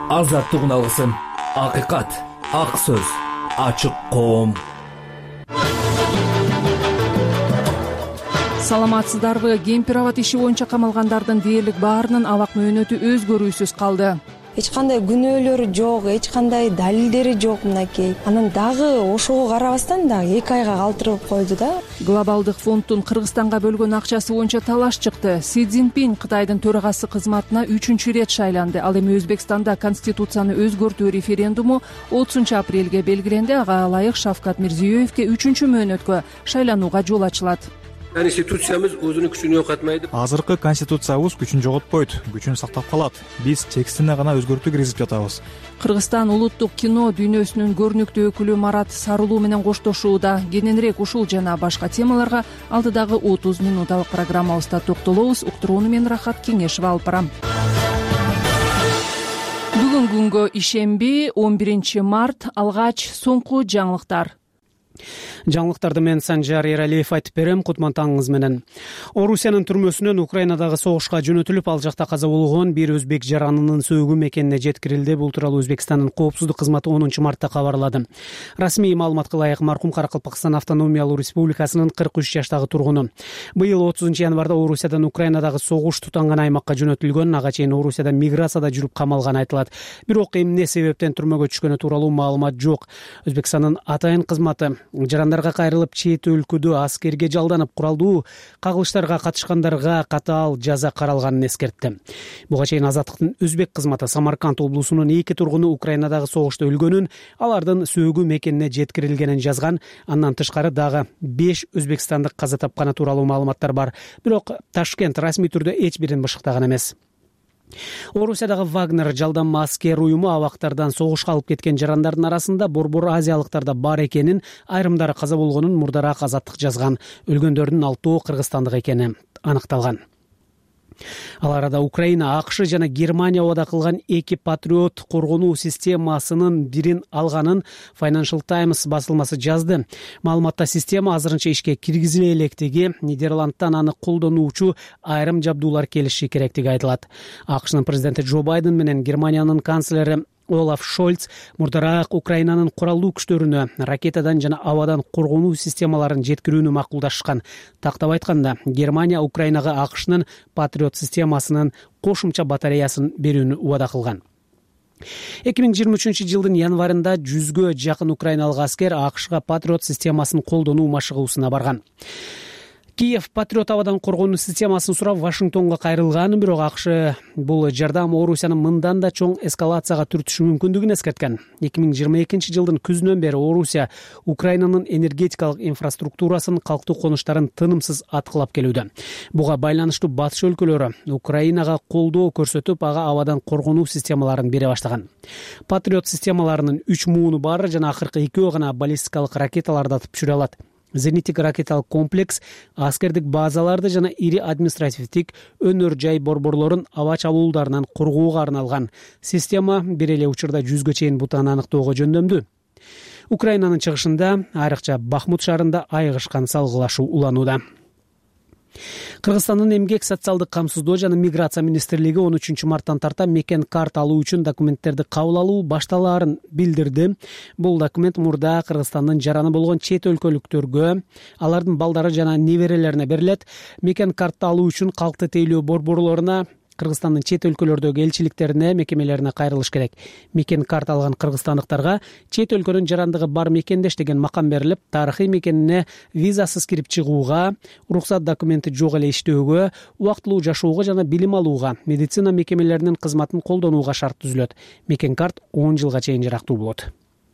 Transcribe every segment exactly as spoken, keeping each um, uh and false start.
азаттык үналысын, акыйкат, ак сөз, ачык коом. Саламатсыздарбы? Кемпир абад иши боюнча камалгандардын дээрлик баарынын абак мөөнөтү өзгөрүүсүз калды. Эч кандай күнөөлөрү жок, эч кандай далилдери жок мынакей. Анан дагы ошого карабастан дагы эки айга калтырып койду да. Глобалдык фонддун Кыргызстанга бөлгөн акчасы боюнча талаш чыкты. Си Цзиньпин Кытайдын төрагасы кызматына үчүнчү ирет шайланды. Ал эми Өзбекстанда конституцияны өзгөртүү референдуму отузунчу апрелге белгиленди. Ага ылайык Шавкат Мирзиёевке үчүнчү мөөнөткө шайланууга жол ачылат. Конституциябыз өзүнүн күчүн жоготмайды. Азыркы конституциябыз күчүн жоготпойт, күчүн сактап калат. Биз текстине гана өзгөртүү киргизип жатабыз. Кыргызстан улуттук кино дүйнөсүнүн көрүнүктүү өкүлү Марат Сарылуу менен коштошууда. Кененирээк ушул жана башка темаларга алдыдагы отуз минуталык программабызда токтолобуз. Уктурууну мен Рахат Кеңешева алып барам. Бүгүн күнгө ишемби, он биринчи март, алгач соңку жаңылыктар. Жаңылыктарды мен Санжар Эралиев айтып берем. Кутмантаңыңыз менен. Орусиянын түрмөсүнөн Украинадагы согушка жөнөтүлүп, ал жакта каза болгон бир өзбек жаранынын сөөгү мекенине жеткирилди. Бул тууралуу Өзбекстандын коопсуздук кызматы онунчу мартта кабарлады. Расмий маалыматка ылайык маркум Каракалпакстан автономиялуу республикасынын кырк үч жаштагы тургуну. Быйыл отузунчу январда Орусиядан Украинадагы согуш тутанган аймакка жөнөтүлгөн. Ага чейин Орусияда миграцияда жүрүп камалган айтылат. Бирок эмне себептен түрмөгө түшкөнү тууралуу маалымат жок. Өзбекстандын атайын кызматы жарандарга кайрылып чет өлкөдө аскерге жалданып куралдуу кагылыштарга катышкандарга катаал жаза каралганын эскертти. Буга чейин Азаттыктын өзбек кызматы Самарканд облусунун эки тургуну Украинадагы согушта өлгөнүн, алардын сөөгү мекенине жеткирилгенин жазган. Андан тышкары дагы беш өзбекстандык каза тапканы тууралуу маалыматтар бар. Бирок Ташкент расмий түрдө эч бирин бышыктаган эмес. Орусиядагы Вагнер жалданма аскер уюму абактардан согушка алып кеткен жарандардын арасында борбор азиялыктар да бар экенин, айрымдары каза болгонун мурдараак Азаттык жазган. Өлгөндөрдүн алтоо кыргызстандык экени аныкталган. Ал арада Украина, АКШ жана Германия убада кылган эки патриот коргонуу системасынын бирин алганын Financial Times басылмасы жазды. Маалыматта система азырынча ишке киргизиле электиги, Нидерландтан аны колдонуучу айрым жабдуулар келиши керектиги айтылат. АКШнын президенти Джо Байден менен Германиянын канцлери Олаф Шольц мурдараак Украинанын куралдуу күчтөрүнө ракетадан жана абадан коргонуу системаларын жеткирүүнү макулдашкан. Тактап айтканда, Германия Украинага АКШнын Патриот системасынын кошумча батареясын берүүнү убада кылган. эки миң жыйырма үчүнчү жылдын январында жүзгө жакын украиналык аскер АКШга Патриот системасын колдонуу машыгуусуна барган. Киев Патриот абадан коргонуу системасын сурап Вашингтонго кайрылган, бирок АКШ бул жардам Орусиянын мындан да чоң эскалацияга түртүшү мүмкүндүгүн эскерткен. эки миң жыйырма экинчи жылдын күзүнөн бери Орусия Украинанын энергетикалык инфраструктурасын, калктуу конуштарын тынымсыз аткылап келүүдө. Буга байланыштуу батыш өлкөлөрү Украинага колдоо көрсөтүп, ага абадан коргонуу системаларын бере баштаган. Патриот системаларынын үч мууну бар жана акыркы экөө гана баллистикалык ракеталарды атып түшүрө алат. Зениттик ракеталык комплекс аскердик базаларды жана ири административдик өнөр жай борборлорун аба чабуулдарынан коргоого арналган. Система бир эле учурда жүзгө чейин бутаны аныктоого жөндөмдүү. Украинанын чыгышында, айрыкча Бахмут шаарында айыгышкан салгылашуу уланууда. Кыргызстандын эмгек, социалдык камсыздоо жана миграция министрлиги он үчүнчү марттан тарта мекен карта алуу үчүн документтерди кабыл алуу башталаарын билдирди. Бул документ мурда Кыргызстандын жараны болгон чет өлкөлүктөргө, алардын балдары жана неберелерине берилет. Мекен карта алуу үчүн калкты тейлөө борборлоруна, Кыргызстандын чет өлкөлөрдөгү элчиликтерине, мекемелерине кайрылыш керек. Мекен карта алган кыргызстандыктарга чет өлкөнүн жарандыгы бар мекендеш деген макам берилип, тарыхый мекенине визасыз кирип чыгууга, уруксат документи жок эле иштөөгө, убактылуу жашоого жана билим алууга, медицина мекемелеринин кызматын колдонууга шарт түзүлөт. Мекен карт он жылга чейин жарактуу болот.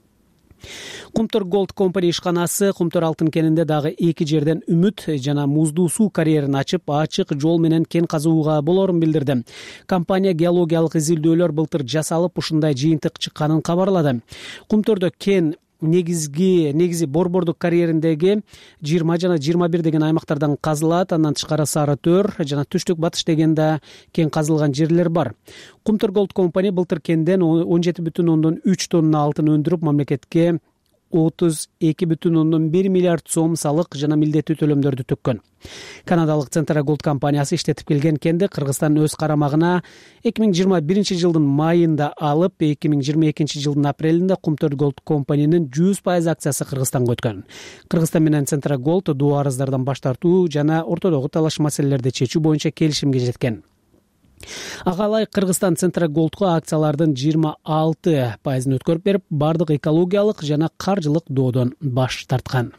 Кумтөр Gold Company ишканасы Кумтөр алтын кенинде дагы эки жерден үмүт жана муздуу суу карьерин ачып, ачык жол менен кен казууга болорун билдирди. Компания геологиялык изилдөөлөр былтыр жасалып, ушундай жыйынтык чыкканын кабарлады. Кумтөрдө кен негизги негизи борбордук карьериндеги жыйырма жана жыйырма бир деген аймактардан казылат. Андан тышкары Сары Төр жана Түштүк Батыш дегенде кен казылган жерлер бар. Кумтөр Gold Company былтыр кенден он жети бүтүн ондон үч тонна алтын өндүрүп, мамлекетке отуз эки бүтүн ондон бир миллиард сом салык жана милдеттүү төлөмдөрдү төккөн. Канадалык Centra Gold компаниясы иштетип келген кенди Кыргызстан өз карамагына эки миң жыйырма биринчи жылдын майында алып, эки миң жыйырма экинчи жылдын апрелинде Кумтөр Gold компаниянын жүз пайыз акциясы Кыргызстанга өткөн. Кыргызстан менен Centra Gold доо арыздардан баш тартуу жана ортодогу талаш маселелерди чечүү боюнча келишимге жеткен. Ага ылайык Кыргызстан Centra Gold'го акциялардын жыйырма алты пайызын өткөрүп берип, бардык экологиялык жана каржылык доодон баш тарткан.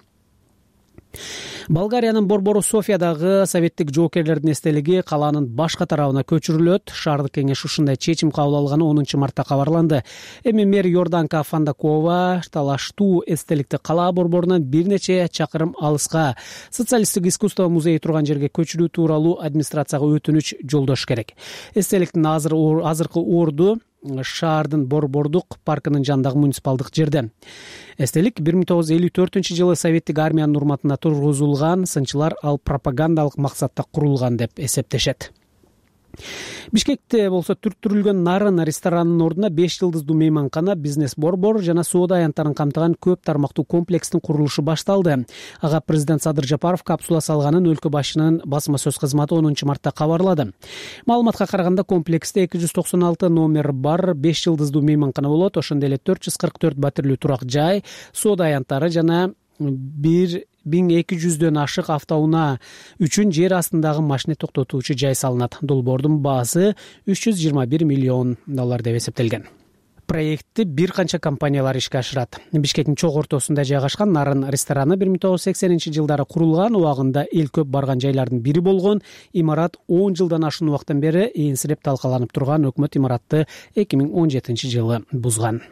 Болгариянын борбору Софиядагы советтик жоокерлердин эстелиги калаанын башка тарабына көчүрүлөт. Шаардык кеңеш ушундай чечим кабыл алганы онунчу мартта кабарланды. Эми мэр Йорданка Фандакова талаштуу эстеликти калаа борборунан бир нече чакырым алыска социалисттик искусство музейи турган жерге көчүрүү тууралуу администрацияга өтүнүч жолдош керек. Эстеликтин азыркы орду шаардын борбордук паркынын жанындагы муниципалдык жерде. Эстелик бир миң тогуз жүз элүү төртүнчү жылы советтик армиянын урматына тургузулган, сынчылар ал пропагандалык максатта курулган деп эсептешет. Бишкекте болсо түрттүрүлгөн Нарын ресторанынын ордуна беш жылдыздуу мейманкана, бизнес борбор жана соода аянттарын камтыган көп тармактуу комплекстин курулушу башталды. Ага президент Садыр Жапаров капсула салганын өлкө башчынын басма сөз кызматы онунчу мартта кабарлады. Маалыматка караганда комплексте эки жүз токсон алты номер бар беш жылдыздуу мейманкана болот. Ошондой эле төрт жүз кырк төрт батирлүү турак жай, соода аянттары жана бир миң эки жүздөн ашык автоунаа үчүн жер астындагы машина токтотуучу жай салынат. Долбоордун баасы үч жүз жыйырма бир миллион доллар деп эсептелген. Проектти бир канча компаниялар ишке ашырат. Бишкектин чок ортосунда жайгашкан Нарын рестораны бир миң тогуз жүз сексенинчи жылдары курулган, убагында эл көп барган жайлардын бири болгон. Имарат он жылдан ашуун убакыттан бери энсиреп талкаланып турган өкмөт имаратты эки миң он жетинчи жылы бузган.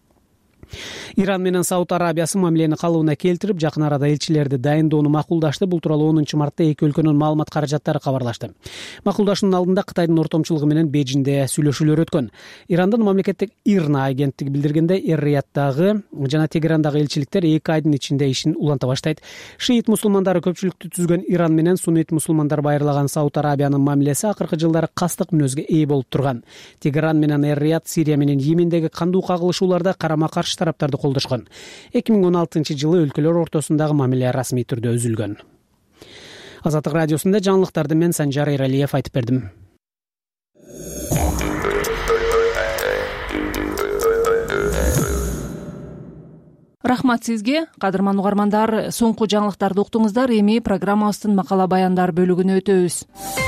Иран менен Сауд Арабиясы мамилени калыбына келтирип, жакын арада элчилерди дайындоону макулдашты. Бул тууралуу онунчу мартта эки өлкөнүн маалымат каражаттары кабарлашты. Макулдашуунун алдында Кытайдын ортомчулугу менен Бейжиңде сүйлөшүүлөр өткөн. Ирандын мамлекеттик Ирна агенттиги билдиргенде, Эр-Рияттагы жана Тегерандагы элчиликтер эки айдын ичинде ишин уланта баштайт. Шиит мусулмандары көпчүлүктү түзгөн Иран менен суннит мусулмандар байырлаган Сауд Арабиянын мамилеси акыркы жылдары кастык мүнөзгө ээ болуп турган. Тегеран менен Эр-Рият Сирия менен Йемендеги кандуу кагылышууларда карама-каршы тараптарды колдошкон. эки миң он алтынчы жылы өлкөлөр ортосундагы мамиле расмий түрдө үзүлгөн. Азаттык радиосунда жаңылыктарды мен Санжар Эралиев айтып бердим. Рахмат сизге, кадырман угармандар. Соңку жаңылыктарды уктуңуздар. Эми программабыздын макала баяндар бөлүгүнө өтөбүз.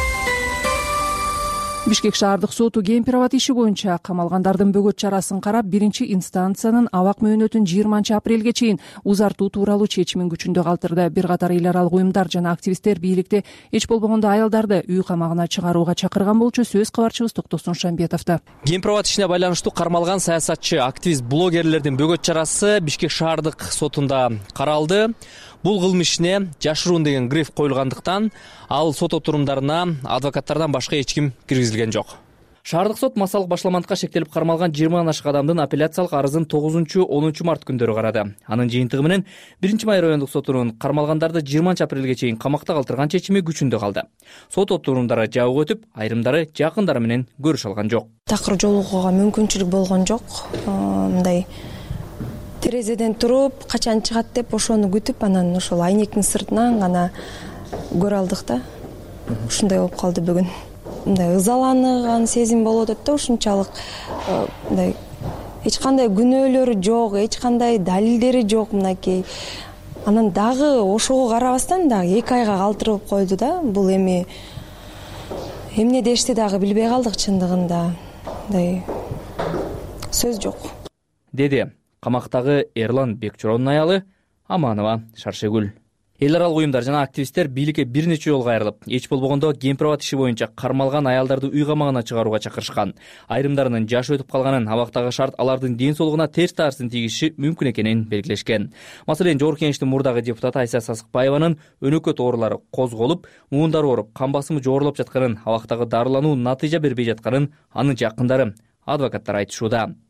Бишкек шаардык соту Кемпирабад иши боюнча камалгандардын бөгөт чарасын карап, биринчи инстанциянын абак мөөнөтүн жыйырманчы апрелге чейин узартуу тууралуу чечимин күчүндө калтырды. Бир катар эл аралык уюмдар жана активисттер бийликти эч болбогондо аялдарды үй камагына чыгарууга чакырган болчу. Сөз кабарчыбыз Токтосун Шамбетовдо. Кемпирабад ишине байланыштуу кармалган саясатчы, активист, блогерлердин бөгөт чарасы Бишкек шаардык сотунда каралды. Бул кылмышне жашыруун деген гриф коюлгандыктан ал сот отурумдарына адвокаттардан башка эч ким киргизилген жок. Шаардык сот массалык башламандыкка шектелип кармалган жыйырмадан ашык адамдын апелляциялык арызын тогузунчу онунчу март күндөрү карады. Анын жыйынтыгы менен биринчи май райондук сотунун кармалгандарды жыйырманчы апрелге чейин камакта калтырган чечими күчүндө калды. Сот отурумдары жабык өтүп, айрымдары жакындары менен көрүшө алган жок. Такыр жолугууга мүмкүнчүлүк болгон жок. Мындай терезеден туруп, качан чыгат деп ошону күтүп, анан ошол айнектин сыртынан гана көрө алдык да. Ушундай болуп калды бүгүн. Мындай ызаланган сезим болуп атат да, ушунчалык мындай эч кандай күнөөлөрү жок, эч кандай далилдери жок мынакей. Анан дагы ошого карабастан дагы эки айга калтырып койду да. Бул эми эмне дешти дагы билбей калдык чындыгында. Мындай сөз жок. Деди камактагы Эрлан Бекчурондун аялы Аманова Шаршегүл. Эл аралык уюмдар жана активисттер бийликке бир нече жолу кайрылып, эч болбогондо Кемпирабад иши боюнча кармалган аялдарды үй камагына чыгарууга чакырышкан. Айрымдарынын жашы өтүп калганын, абактагы шарт алардын ден соолугуна терс таарсын тийгиши мүмкүн экенин белгилешкен. Маселен, Жогорку Кеңештин мурдагы депутаты Айса Сасыкбаеванын өнөкөт оорулары козголуп, муундары ооруп, кан басымы жогорулуп жатканын, абактагы дарылануу натыйжа бербей жатканын анын жакындары, адвокаттар айтышууда.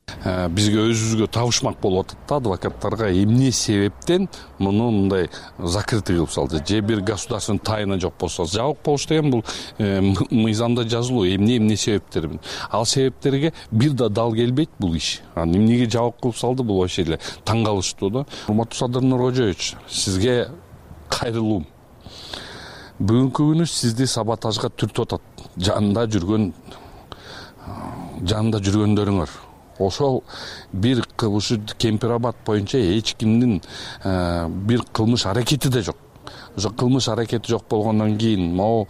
бизге өзүбүзгө табышмак болуп атат да, адвокаттарга эмне себептен муну мындай закрытый кылып салды, же бир государственный тайна жок болсо. Жабык болуш деген бул мыйзамда жазылуу, эмне эмне себептер. Ал себептерге бир да дал келбейт бул иш. Эмнеге жабык кылып салды, бул вообще эле таң калыштуу да. Урматтуу Садыр Нуркожоевич, сизге кайрылуум. Бүгүнкү күнү сизди саботажга түртүп атат. Жанында жүргөн жанында жүргөндөрүңөр. Ошол бир кылмышы Кемпирабад боюнча эч кимдин бир кылмыш аракети да жок. Ошо кылмыш аракети жок болгондон кийин могу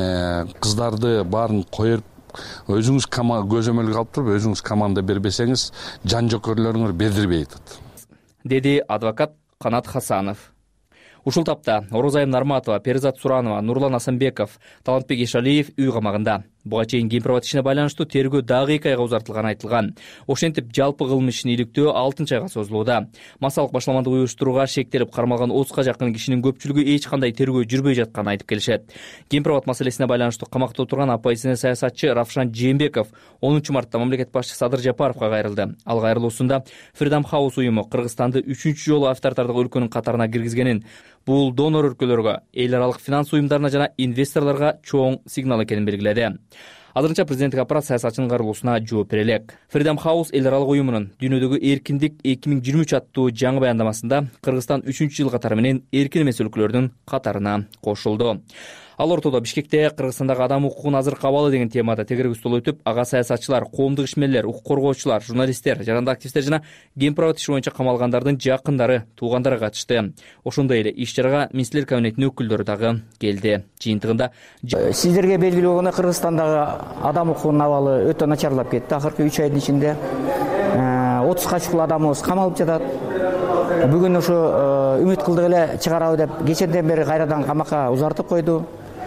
кыздарды баарын коюп өзүңүз көзөмөлгө алып туруп өзүңүз команда бербесеңиз жан жокерлөрүңөр бердирбей атат, деди адвокат Канат Хасанов. Ушул тапта Орозайым Нарматова, Перизат Суранова, Нурлан Асанбеков, Талантбек Ишалиев үй камагында. Буга чейин Кемпирабад ишине байланыштуу тергөө дагы эки айга узартылганы айтылган. Ошентип жалпы кылмыш ишин иликтөө алтынчы айга созулууда. Массалык башаламандык уюштурууга шектелип кармалган отузга жакын кишинин көпчүлүгү эч кандай тергөө жүрбөй жатканын айтып келишет. Кемпирабад маселесине байланыштуу камакта отурган оппозиция саясатчы Равшан Жээнбеков онунчу мартта мамлекет башчысы Садыр Жапаровго кайрылды. Ал кайрылуусунда Freedom House уюму Кыргызстанды үчүнчү жолу авторитардык өлкөнүн катарына киргизгенин, бул донор өлкөлөргө, эл аралык финанс уюмдарына жана инвесторлорго чоң сигнал экенин белгиледи. Азырынча президенттик аппарат саясатчынын кайрылуусуна жооп бере элек. Freedom House эл аралык уюмунун дүйнөдөгү эркиндик эки миң жыйырма үч аттуу жаңы баяндамасында Кыргызстан үчүнчү жыл катары менен эркин эмес өлкөлөрдүн катарына кошулду. Ал ортодо Бишкекте Кыргызстандагы адам укугун азыркы абалы деген темада тегерек стол өтүп, ага саясатчылар, коомдук ишмерлер, укук коргоочулар, журналисттер, жарандык активисттер жана Кемпирабад иши боюнча камалгандардын жакындары, туугандары катышты. Ошондой эле иш-чарага министрлер кабинетинин өкүлдөрү дагы келди. Жыйынтыгында сиздерге белгилүү болгондой Кыргызстандагы адам укугунун абалы өтө начарлап кетти. Акыркы үч айдын ичинде отузга чукул адамыбыз камалып жатат. Бүгүн ошо үмүт кылдык эле чыгарабы деп кеченден бери кайрадан камакка узартып койду.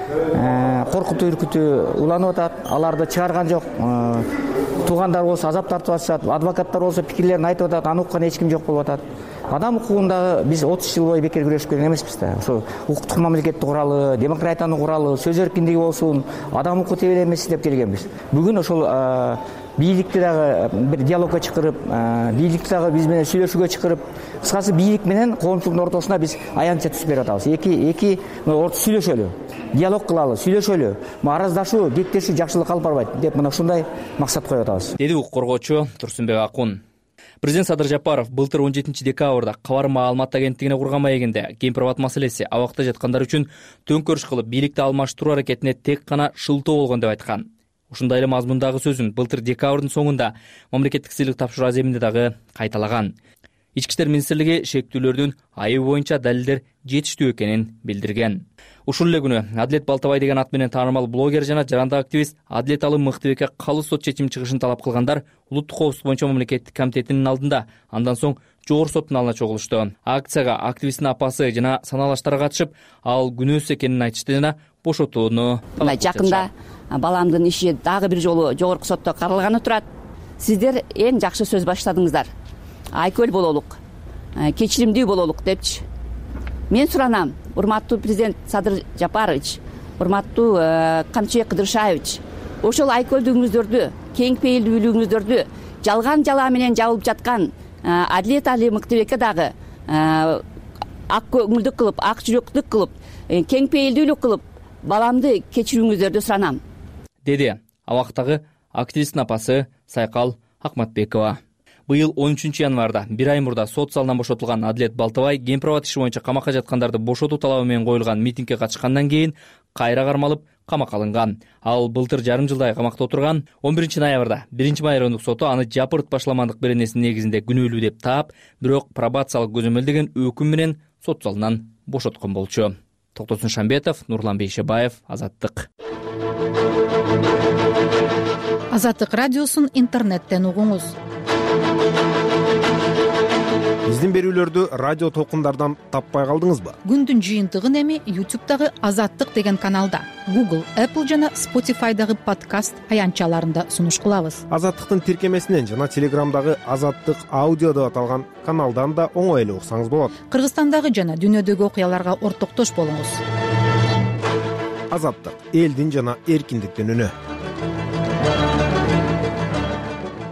Коркутуу үркүтүү уланып атат. Аларды чыгарган жок. Туугандар болсо азап тартып атышат, адвокаттар болсо пикирлерин айтып атат, аны уккан эч ким жок болуп атат. Адам укугундагы биз отуз жыл бою бекер күрөшүп келген эмеспиз да. Ошо укуктук мамлекетти куралы, демократиянын куралы, сөз эркиндиги болсун, адам укугу тебеленбесин деп келгенбиз. Бүгүн ошол бийликти дагы бир диалогко чакырып, бийликти дагы биз менен сүйлөшүүгө чакырып, кыскасы бийлик менен коомчулуктун ортосуна биз аянтча түзүп берип атабыз. Эки эки орто сүйлөшөлү, диалог кылалы, сүйлөшөлү, араздашуу, кектешүү жакшылыкка алып барбайт деп мына ушундай максат коюп атабыз, деди укук коргоочу Турсунбек Акун. Президент Садыр Жапаров былтыр он жетинчи декабрда Кабар маалымат агенттигине курган маегинде Кемпирабад маселеси абакта жаткандар үчүн төңкөрүш кылып бийликти алмаштыруу аракетине тек гана шылтоо болгон деп айткан. Ушундай эле мазмундагы сөзүн былтыр декабрдын соңунда мамлекеттик сыйлык тапшыруу аземинде дагы кайталаган. Ички иштер министрлиги шектүүлөрдүн айыбы боюнча далилдер жетиштүү экенин билдирген. Ушул эле күнү Адилет Балтабай деген ат менен таанымал блогер жана жарандык активист Адилет Алым Мыктыбекке калуу сот чечим чыгышын талап кылгандар улуттук коопсуздук боюнча мамлекеттик комитетинин алдында, андан соң жогорку соттун алдына чогулушту. Акцияга активисттин апасы жана саналаштары катышып, ал күнөөсүз экенин айтышты жана бошотууну талап кылышты. Жакында баламдын иши дагы бир жолу жогорку сотто каралганы турат. Сиздер эң жакшы сөз баштадыңыздар. Айкөл бололук, кечиримдүү бололук депчи. Мен суранам, урматтуу президент Садыр Жапарович, урматтуу Камчыбек Кыдыршаевич, ошол айкөлдүгүңүздөрдү, кең пейилдүүлүгүңүздөрдү жалган жала менен жабылып жаткан Адилет Али Мыктыбекке дагы ак көңүлдүк кылып, ак жүрөктүк кылып, кең пейилдүүлүк кылып, баламды кечирүүңүздөрдү суранам, деди абактагы активисттин апасы Сайкал Акматбекова. Быйыл он үчүнчү январда бир ай мурда сот залынан бошотулган Адилет Балтабай Кемпирабад иши боюнча камакка жаткандарды бошотуу талабы менен коюлган митингге катышкандан кийин кайра кармалып камакка алынган. Ал былтыр жарым жылдай камакта отурган. он биринчи ноябрда биринчи майрандык соту аны жапырт башаламандык беренесинин негизинде күнөөлүү деп таап, бирок пробациялык көзөмөл деген өкүм менен сот залынан бошоткон болчу. Токтосун Шамбетов, Нурлан Бейшебаев, Азаттык. Азаттык радиосун интернеттен угуңуз. Биздин берүүлөрдү радио толкундардан таппай калдыңызбы? Күндүн жыйынтыгын эми YouTube'дагы Азаттык деген каналда, Google, Apple жана Spotify'дагы подкаст аянтчаларында сунуш кылабыз. Азаттыктын тиркемесинен жана Телеграмдагы Азаттык аудио деп аталган каналдан да оңой эле уксаңыз болот. Кыргызстандагы жана дүйнөдөгү окуяларга ортоктош болуңуз. Азаттык — элдин жана эркиндиктин үнү.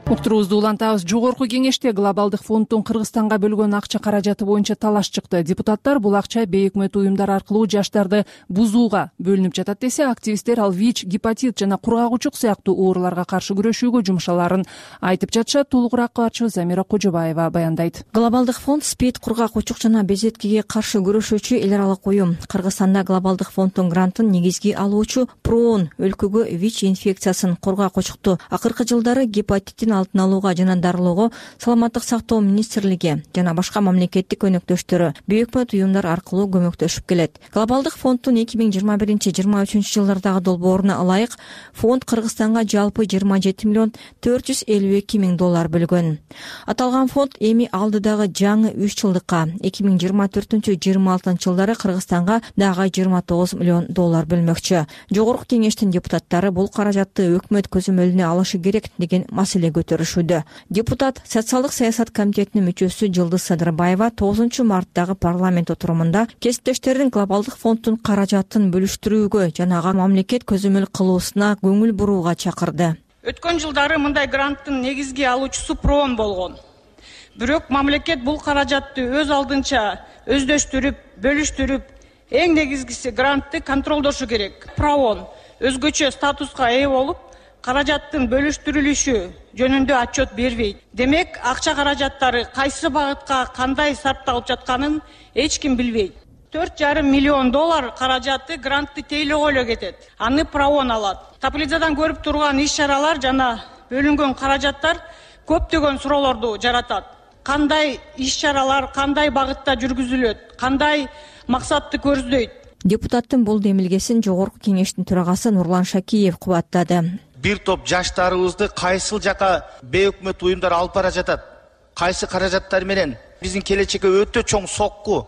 уктуруубузду улантабыз. Жогорку кеңеште глобалдык фонддун Кыргызстанга бөлгөн акча каражаты боюнча талаш чыкты. Депутаттар бул акча бейөкмөт уюмдар аркылуу жаштарды бузууга бөлүнүп жатат десе, активисттер ал ВИЧ, гепатит жана кургак сыяктуу ооруларга каршы күрөшүүгө жумшаларын айтып жатышат. Толугураак катчыбы Замира Кожобаева баяндайт. Глобалдык фонд СПИД, кургак учук жана безеткеге каршы күрөшүүчү эл аралык уюм. Кыргызстанда глобалдык фонддун грантын негизги алуучу ПРООН өлкөгө ВИЧ инфекциясын, кургак учукту акыркы жылдары гепатиттин алтын алууга жана дарылоого Саламаттык сактоо министрлиги жана башка мамлекеттик өнөктөштөрү, бейөкмөт уюмдар аркылуу көмөктөшүп келет. Глобалдык фонддун эки миң жыйырма биринчи жыйырма үчүнчү жылдардагы долбооруна ылайык фонд Кыргызстанга жалпы жыйырма жети миллион төрт жүз элүү эки миң доллар бөлгөн. Аталган фонд эми алдыдагы жаңы үч жылдыкка эки миң жыйырма төртүнчү жыйырма алтынчы жылдары Кыргызстанга дагы жыйырма тогуз миллион доллар бөлмөкчү. Жогорку кеңештин депутаттары бул каражатты өкмөт көзөмөлүнө алышы керек деген маселе көтөрүшүүдө. Депутат социалдык саясат комитетинин мүчөсү Жылдыз Садырбаева тогузунчу марттагы парламент отурумунда кесиптештердин глобалдык фонддун каражатын бөлүштүрүүгө жана мамлекет көзөмөл кылуусуна көңүл бурууга чакырды. Өткөн жылдары мындай гранттын негизги алуучусу ПРООН болгон. Бирок мамлекет бул каражатты өз алдынча өздөштүрүп, бөлүштүрүп, эң негизгиси грантты контролдошу керек. ПРООН өзгөчө статуска ээ болуп, каражаттын бөлүштүрүлүшү жөнүндө отчет бербейт. Демек, акча каражаттары кайсы багытка кандай сарпталып жатканын эч ким билбейт. төрт жарым миллион доллар каражаты грантты тейлөөгө эле кетет. Аны ПРООН алат. Таблицадан көрүп турган иш-чаралар жана бөлүнгөн каражаттар көптөгөн суроолорду жаратат. Кандай иш-чаралар кандай багытта жүргүзүлөт, кандай максатты көздөйт? Депутаттын бул демилгесин жогорку кеңештин төрагасы Нурлан Шакиев кубаттады. Бир топ жаштарыбызды кайсыл жака бейөкмөт уюмдар алып бара жатат? Кайсы каражаттар менен? Биздин келечекке өтө чоң сокку.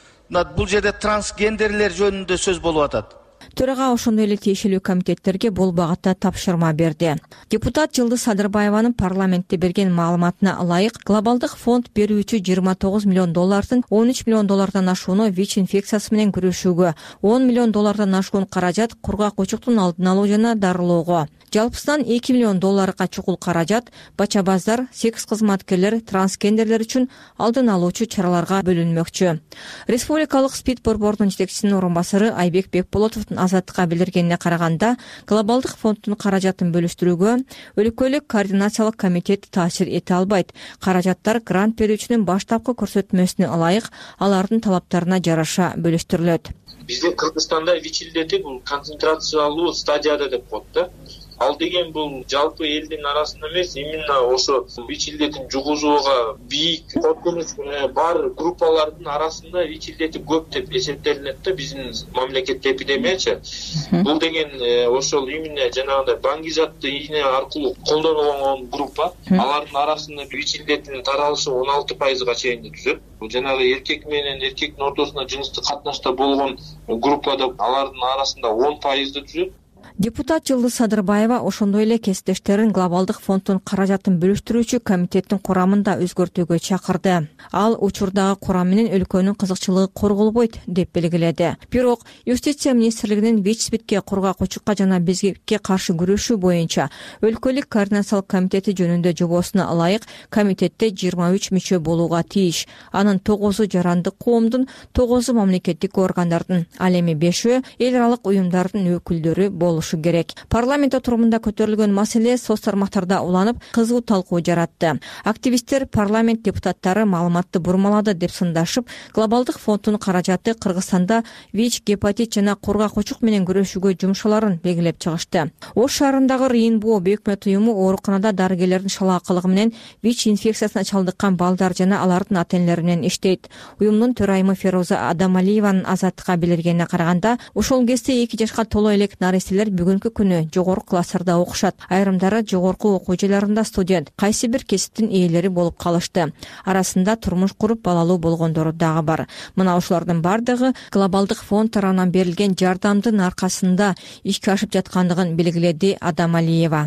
Бул жерде трансгендерлер жөнүндө сөз болуп атат. Төрага ошондой эле тиешелүү комитеттерге бул багытта тапшырма берди. Депутат Жылдыз Садырбаеванын парламентте берген маалыматына ылайык, глобалдык фонд берүүчү жыйырма тогуз миллион доллардын он үч миллион доллардан ашууну ВИЧ инфекциясы менен күрөшүүгө, он миллион доллардан ашуун каражат кургак учуктун алдын алуу жана дарылоого, жалпысынан эки миллион долларга чукул каражат бачабаздар, секс кызматкерлер, трансгендерлер үчүн алдын алуучу чараларга бөлүнмөкчү. Республикалык СПИД борбордун жетекчисинин орун басары Айбек Бекболотовдун Азаттыкка билдиргенине караганда, глобалдык фонддун каражатын бөлүштүрүүгө өлкөлүк координациялык комитет таасир эте албайт. Каражаттар грант берүүчүнүн баштапкы көрсөтмөсүнө ылайык алардын талаптарына жараша бөлүштүрүлөт. Биздин Кыргызстанда ВИЧ илдети бул концентрациялуу стадияда деп коет да. Ал деген бул жалпы элдин арасында эмес, именно ошо ВИЧ илдетин жугузууга бийик коркунуч бар группалардын арасында ВИЧ илдети көп деп эсептелинет да биздин мамлекетте эпидемиячы. Бул деген ошол именно жанагындай баңгизатты ийне аркылуу колдонулган группа. Алардын арасында ВИЧ илдетинин таралышы он алты пайызга чейин түзөт. Бул жанагы эркек менен эркектин ортосунда жыныстык катнашта болгон группада алардын арасында он пайызды түзөт. Депутат Жылдыз Садырбаева ошондой эле кесиптештерин глобалдык фонддун каражатын бөлүштүрүүчү комитеттин курамында өзгөртүүгө чакырды. Ал учурдагы курам менен өлкөнүн кызыкчылыгы корголбойт деп белгиледи. Бирок Юстиция министрлигинин ВИЧ СПИДке, кургак учукка жана безгекке каршы күрөшүү боюнча өлкөлүк координациялык комитети жөнүндө жобосуна ылайык комитетте жыйырма үч мүчө болууга тийиш. Анын тогузу жарандык коомдун, тогузу мамлекеттик органдардын, ал эми бешөө эл аралык уюмдардын өкүлдөрү болушу керек. Парламент отурумунда көтөрүлгөн маселе соц тармактарда уланып, кызуу талкуу жаратты. Активисттер парламент депутаттары маалыматты бурмалады деп сындашып, глобалдык фонддун каражаты Кыргызстанда ВИЧ, гепатит жана кургак учук менен күрөшүүгө жумшаларын белгилеп чыгышты. Ош шаарындагы Рейнбо бейөкмөт уюму ооруканада дарыгерлердин шалаакылыгы менен ВИЧ инфекциясына чалдыккан балдар жана алардын ата-энелери менен иштейт. Уюмдун төрайымы Фероза Адамалиеванын Азаттыкка билдиргенине караганда, ошол кезде эки жашка толо элек нареселер бүгүнкү күнү жогорку класстарда окушат. Айрымдары жогорку окуу жайларында студент, кайсы бир кесиптин ээлери болуп калышты. Арасында турмуш куруп балалуу болгондору дагы бар. Мына ошолордун бардыгы глобалдык фонд тарабынан берилген жардамдын аркасында ишке ашып жаткандыгын белгиледи Адамалиева.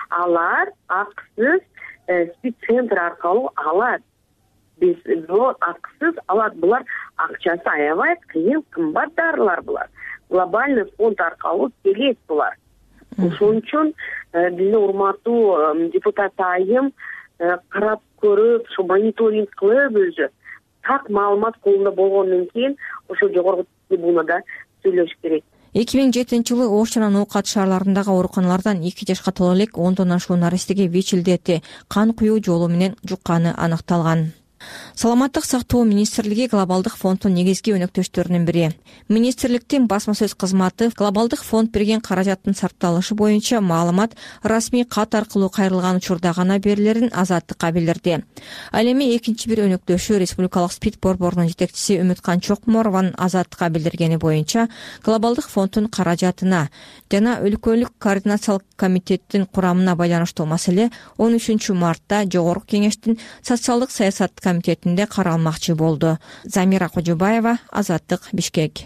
Алар акысыз СПИД центр аркылуу алат. Биз бул акысыз алат. Булар акчасы аябай кыйын, кымбат дарылар булар. Глобальный фонд аркылуу келет булар. ошон үчүн биздин урматтуу депутат айым карап көрүп ошо мониторинг кылып өзү так маалымат колунда болгондон кийин ошо жогорку трибунада сүйлөш керек. эки миң жетинчи жылы ош жана ноокат шаарларындагы ооруканалардан эки жашка толо элек ондон ашуун наристеге вич илдети кан куюу жолу менен жукканы аныкталган. Саламаттык сактоо министрлиги глобалдык фонддун негизги өнөктөштөрүнүн бири. Министрликтин басма сөз кызматы глобалдык фонд берген каражаттын сарпталышы боюнча маалымат расмий кат аркылуу кайрылган учурда гана берилерин Азаттыкка билдирди. Ал эми экинчи бир өнөктөшү республикалык СПИД борборунун жетекчиси Үмүткан Чокморованын Азаттыкка билдиргени боюнча глобалдык фонддун каражатына жана өлкөлүк координациялык комитеттин курамына байланыштуу маселе он үчүнчү мартта жогорку кеңештин социалдык саясат комитетинде каралмакчы болду. Замира Кожобаева, Азаттык, Бишкек.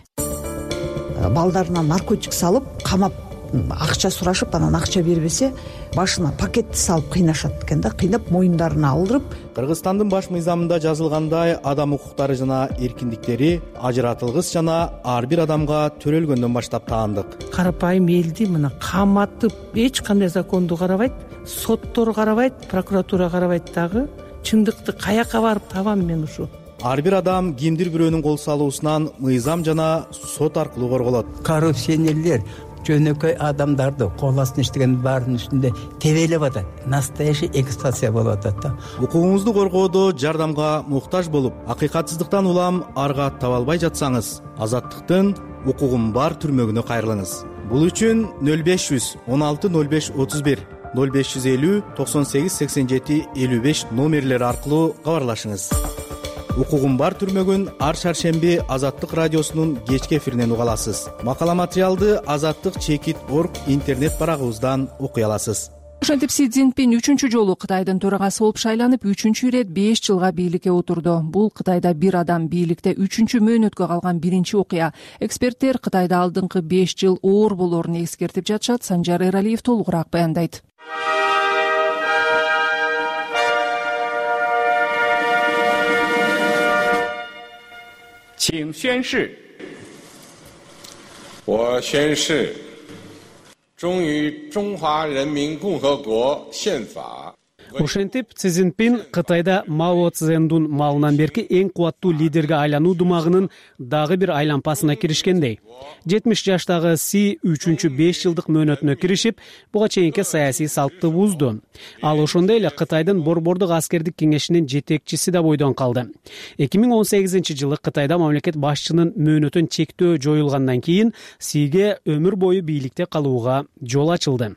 Балдарына наркотик салып, камап акча сурашып, анан акча бербесе, башына пакетти салып кыйнашат экен да, кыйнап моюндарына алдырып. Кыргызстандын баш мыйзамында жазылгандай адам укуктары жана эркиндиктери ажыратылгыс жана ар бир адамга төрөлгөндөн баштап таандык. Карапайым элди мына каматып, эч кандай законду карабайт, соттор карабайт, прокуратура карабайт дагы. Чындыкты каяка барып табам мен ушу? Ар бир адам кимдир бирөөнүн кол салуусунан мыйзам жана сот аркылуу корголот. Коррупционерлер жөнөкөй адамдарды кол астына иштеген баардын үстүндө тебелеп атат. Настоящий эксплуатация болуп атат да. Укугуңузду коргоодо жардамга муктаж болуп, акыйкатсыздыктан улам арга таба албай жатсаңыз, Азаттыктын укугум бар түрмөгүнө кайрылыңыз. Бул үчүн нөл беш жүз он алты нөл беш отуз бир нөл беш жүз элүү токсон сегиз сексен жети элүү беш номерлери аркылуу кабарлашыңыз. Укугум бар түрмөгүн ар шаршемби Азаттык радиосунун кечки эфиринен уга аласыз. Макала материалды азаттык чекит точка орг интернет барагыбыздан окуй аласыз. Ошентип Си Цзиньпин үчүнчү жолу Кытайдын төрагасы болуп шайланып, үчүнчү ирет беш жылга бийликке отурду. Бул Кытайда бир адам бийликте үчүнчү мөөнөткө калган биринчи окуя. Эксперттер Кытайда алдыңкы беш жыл оор болоорун эскертип жатышат. Санжар Эралиев толугураак баяндайт. 请宣誓。我宣誓，忠于中华人民共和国宪法。 Ошентип Си Цзиньпин Кытайда Мао Цзэдун малынан берки эң кубаттуу лидерге айлануу думагынын дагы бир айланпасына киришкендей. жетимиш жаштагы Си үчүнчү беш жылдык мөөнөтүнө киришип, буга чейинки саясий салтты бузду. Ал ошондой эле Кытайдын борбордук аскердик кеңешинин жетекчиси да бойдон калды. эки миң он сегизинчи жылы Кытайда мамлекет башчынын мөөнөтүн чектөө жоюлгандан кийин Сиге өмүр бою бийликте калууга жол ачылды.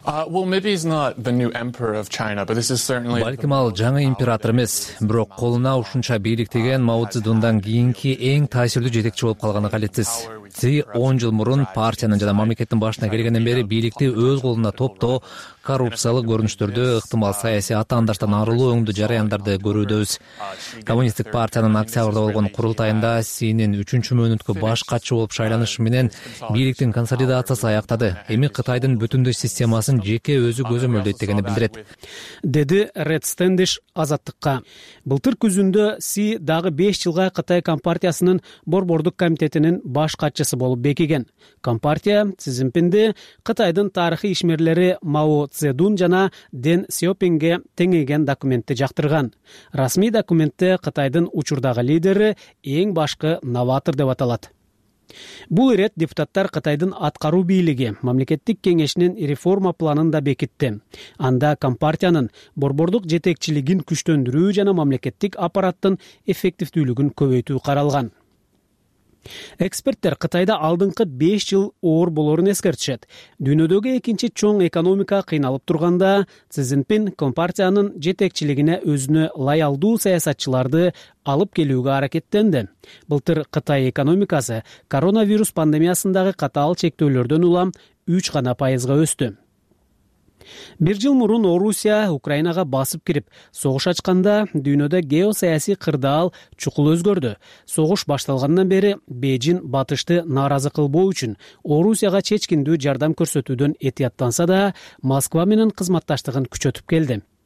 Балким ал жаңы император эмес, бирок колуна ушунча бийликтеген Мао Цзэдундан кийинки эң таасирдүү жетекчи болуп калганы калетсиз. Си он жыл мурун партиянын жана мамлекеттин башына келгенден бери бийликти өз колуна топтоо, коррупциялык көрүнүштөрдү, ыктымал саясий атаандаштан арылуу өңдүү жараяндарды көрүүдөбүз. Коммунисттик партиянын октябрда болгон курултайында Синин үчүнчү мөөнөткө баш катчы болуп шайланышы менен бийликтин консолидациясы аяктады. Эми Кытайдын бүтүндөй системасын жеке өзү көзөмөлдөйт дегени билдирет. Деди Ред Стэндиш Азаттыкка. Былтыр күзүндө Си дагы беш жылга Кытай компартиясынын борбордук комитетинин баш катчысы болуп бекиген. Компартия Си Цзиньпинди Кытайдын тарыхый ишмерлери Мао Цзэдун жана Дэн Сяопинге теңейген документти жактырган. Расмий документте Кытайдын учурдагы лидери эң башкы новатор деп аталат. Бул ирет депутаттар Кытайдын аткаруу бийлиги мамлекеттик кеңешинин реформа планын да бекитти. Анда компартиянын борбордук жетекчилигин күчтөндүрүү жана мамлекеттик аппараттын эффективдүүлүгүн көбөйтүү каралган. Эксперттер Кытайда алдыңкы беш жыл оор болоорун эскертишет. Дүйнөдөгү экинчи чоң экономика кыйналып турганда, Си Цзиньпин компартиянын жетекчилигине өзүнө лаялдуу саясатчыларды алып келүүгө аракеттенди. Былтыр Кытай экономикасы коронавирус пандемиясындагы катаал чектөөлөрдөн улам үч гана пайызга өстү. Бир жыл мурун Орусия Украинага басып кирип, согуш ачканда дүйнөдө геосаясий кырдаал чукул өзгөрдү. Согуш башталгандан бери Бейжин батышты нааразы кылбоо үчүн Орусияга чечкиндүү жардам көрсөтүүдөн этияттанса да, Москва менен кызматташтыгын күчөтүп келди.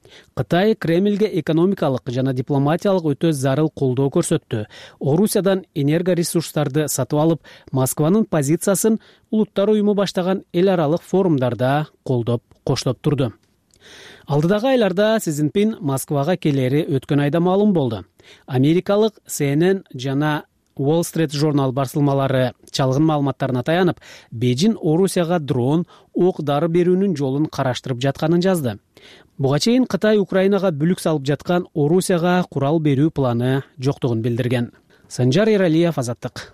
Кытай Кремльге экономикалык жана дипломатиялык өтө зарыл колдоо көрсөттү. Орусиядан энергоресурстарды сатып алып, Москванын позициясын Улуттар уюму баштаган эл аралык форумдарда колдоп, коштоп турду. Алдыдагы айларда Си Цзиньпин Москвага келери өткөн айда маалым болду. Америкалык Си Эн Эн жана Wall Street журнал басылмалары чалгын маалыматтарына таянып, Бейжин Орусияга дрон, ок-дары берүүнүн жолун караштырып жатканын жазды. Буга чейин Кытай Украинага бүлүк салып жаткан Орусияга курал берүү планы жоктугун билдирген. Санжар Эралиев, Азаттык.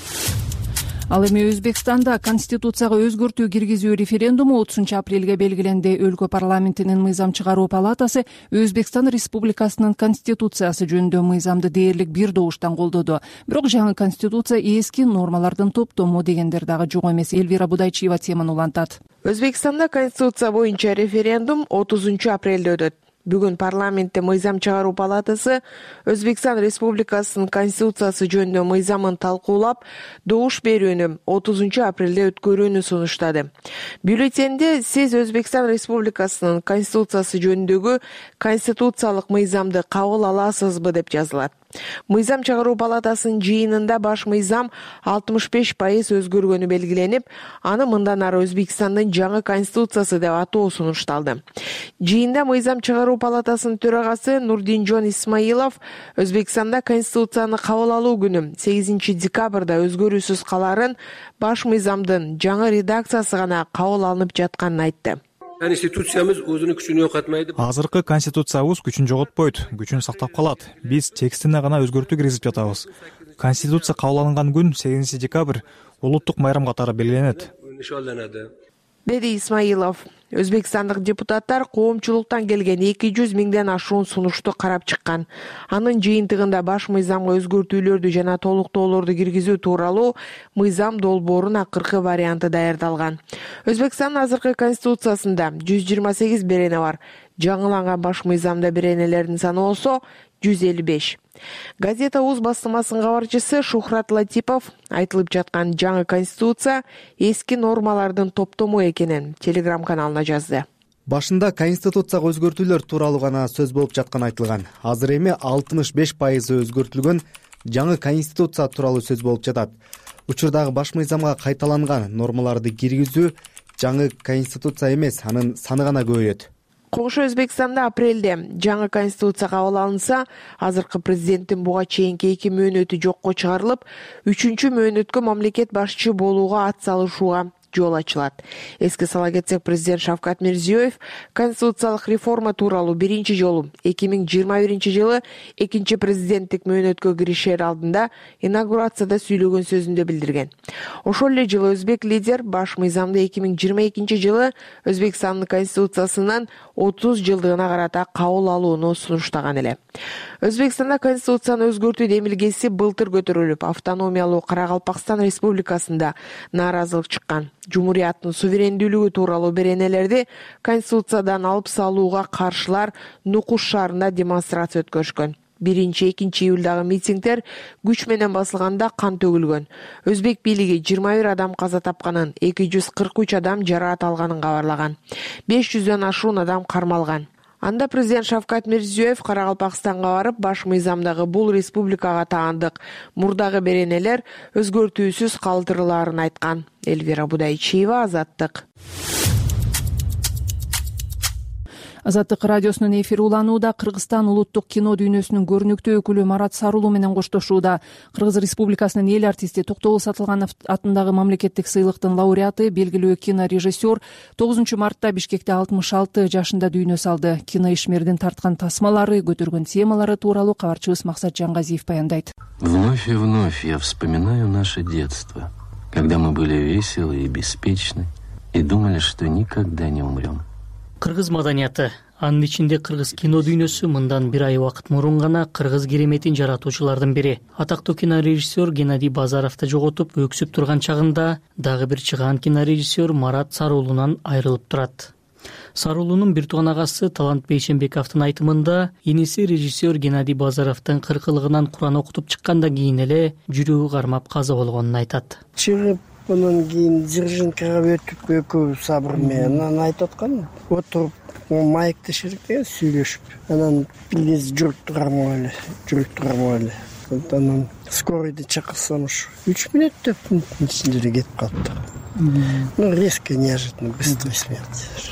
Ал эми Өзбекстанда Конституцияга өзгөртүү киргизүү референдуму отузунчу апрелге белгиленди. Өлкө парламентинин мыйзам чыгаруу палатасы Өзбекстан Республикасынын Конституциясы жөнүндө мыйзамды дээрлик бир добуштан колдоду. Бирок жаңы Конституция эски нормалардын топтому дегендер дагы жок эмес. Элвира Будайчиева теманы улантат. Өзбекстанда Конституция боюнча референдум отузунчу апрелде өтөт. Бүгүн парламентте мыйзам чыгаруу палатасы Өзбекстан Республикасынын Конституциясы жөнүндө мыйзамын талкуулап, добуш берүүнү отузунчу апрелде өткөрүүнү сунуштады. Бюллетенде сиз Өзбекстан Республикасынын Конституциясы жөнүндөгү конституциялык мыйзамды кабыл аласызбы деп жазылат. Мыйзам чыгаруу палатасынын жыйынында баш мыйзам алтымыш беш пайыз өзгөргөнү белгиленип, аны мындан ары Өзбекстандын жаңы конституциясы деп атоо сунушталды. Жыйында мыйзам чыгаруу палатасынын төрагасы Нурдинжон Исмаилов Өзбекстанда конституцияны кабыл алуу күнү сегизинчи декабрда өзгөрүүсүз каларын баш мыйзамдын жаңы редакциясы гана кабыл алынып жатканын айтты. Конституциямыз өзүнүн күчүн жоготпайт. Азыркы конституциябыз күчүн жоготпойт, күчүн сактап калат. Биз текстине гана өзгөртүү киргизип жатабыз. Конституция кабыл алынган күн сегизинчи декабрь улуттук майрам катары белгиленет, деди Исмаилов. Өзбекстандык депутаттар коомчулуктан келген эки жүз миңден ашуун сунушту карап чыккан. Анын жыйынтыгында баш мыйзамга өзгөртүүлөрдү жана толуктоолорду киргизүү тууралуу мыйзам долбоорунун акыркы варианты даярдалган. Өзбекстандын азыркы конституциясында жүз жыйырма сегиз берене бар. Жаңыланган баш мыйзамда беренелердин саны болсо жүз элүү беш. Газета Уз басылмасынын кабарчысы Шухрат Латипов айтылып жаткан жаңы конституция эски нормалардын топтому экенин Телеграм каналына жазды. Башында конституцияга өзгөртүүлөр тууралуу гана сөз болуп жаткан айтылган. Азыр эми алтымыш беш пайызы өзгөртүлгөн жаңы конституция тууралуу сөз болуп жатат. Учурдагы баш мыйзамга кайталанган нормаларды киргизүү жаңы конституция эмес, анын саны гана көбөйөт. Коңшу Өзбекстанда апрелде жаңы конституция кабыл алынса, азыркы президенттин буга чейинки эки мөөнөтү жокко чыгарылып, үчүнчү мөөнөткө мамлекет башчы болууга ат салышууга жол ачылат. Эске сала кетсек, президент Шавкат Мирзиёев конституциялык реформа тууралуу биринчи жолу эки миң жыйырма биринчи жылы экинчи президенттик мөөнөткө киришер алдында инаугурацияда сүйлөгөн сөзүндө билдирген. Ошол эле жылы өзбек лидер баш мыйзамды эки миң жыйырма экинчи жылы Өзбекстандын конституциясынын отуз жылдыгына карата кабыл алууну сунуштаган эле. Өзбекстанда конституцияны өзгөртүү демилгеси былтыр көтөрүлүп, автономиялуу Каракалпакстан Республикасында нааразылык чыккан. Жумурияттын суверендүүлүгү тууралуу беренелерди конституциядан алып салууга каршылар Нукуш шаарында демонстрация өткөрүшкөн. биринчи экинчи июлдагы митингдер күч менен басылганда кан төгүлгөн. Өзбек бийлиги жыйырма бир адам каза тапканын, эки жүз кырк үч адам жараат алганын кабарлаган. беш жүздөн ашуун адам кармалган. Анда президент Шавкат Мирзиёев Каракалпакстанга барып, баш мыйзамдагы бул республикага таандык мурдагы беренелер өзгөртүүсүз калтырылаарын айткан. Элвира Будайчиева, Азаттык. Азаттык радиосунун эфири уланууда. Кыргызстан улуттук кино дүйнөсүнүн көрүнүктүү өкүлү Марат Сарулуу менен коштошууда. Кыргыз Республикасынын эл артисти Токтогул Сатылганов атындагы мамлекеттик сыйлыктын лауреаты, белгилүү кинорежиссер тогузунчу мартта Бишкекте алтымыш алты жашында дүйнө салды. Кино ишмердин тарткан тасмалары, көтөргөн темалары тууралуу кабарчыбыз Максат Жангазиев баяндайт. Вновь и вновь я вспоминаю наше детство, когда мы были веселы и беспечны и думали, что никогда не умрем. Кыргыз маданияты, анын ичинде кыргыз кино дүйнөсү мындан бир ай убакыт мурун гана кыргыз кереметин жаратуучулардын бири. Атактуу кинорежиссер Геннадий Базаровду жоготуп өксүп турган чагында дагы бир чыгаан кинорежиссер Марат Сарулуудан айрылып турат. Сарулуунун бир тууган агасы Талант Бейшенбековдун айтымында, иниси режиссер Геннадий Базаровдун кыркылыгынан Куран окутуп чыккандан кийин эле жүрөгү кармап каза болгонун айтат. Чыгып анан кийин Дзержинкага өтүп экөө сабыр менен айтып аткан. Отуруп маектеширик деген сүйлөшүп анан биз жүрүп турган эле жүрүп турган эле анан скорыйды чакырсам ушу үч мүнөт төрт мүнөттүн ичинде эле кетип калыптыр. Ну резко, неожиданно, быстрая смерть.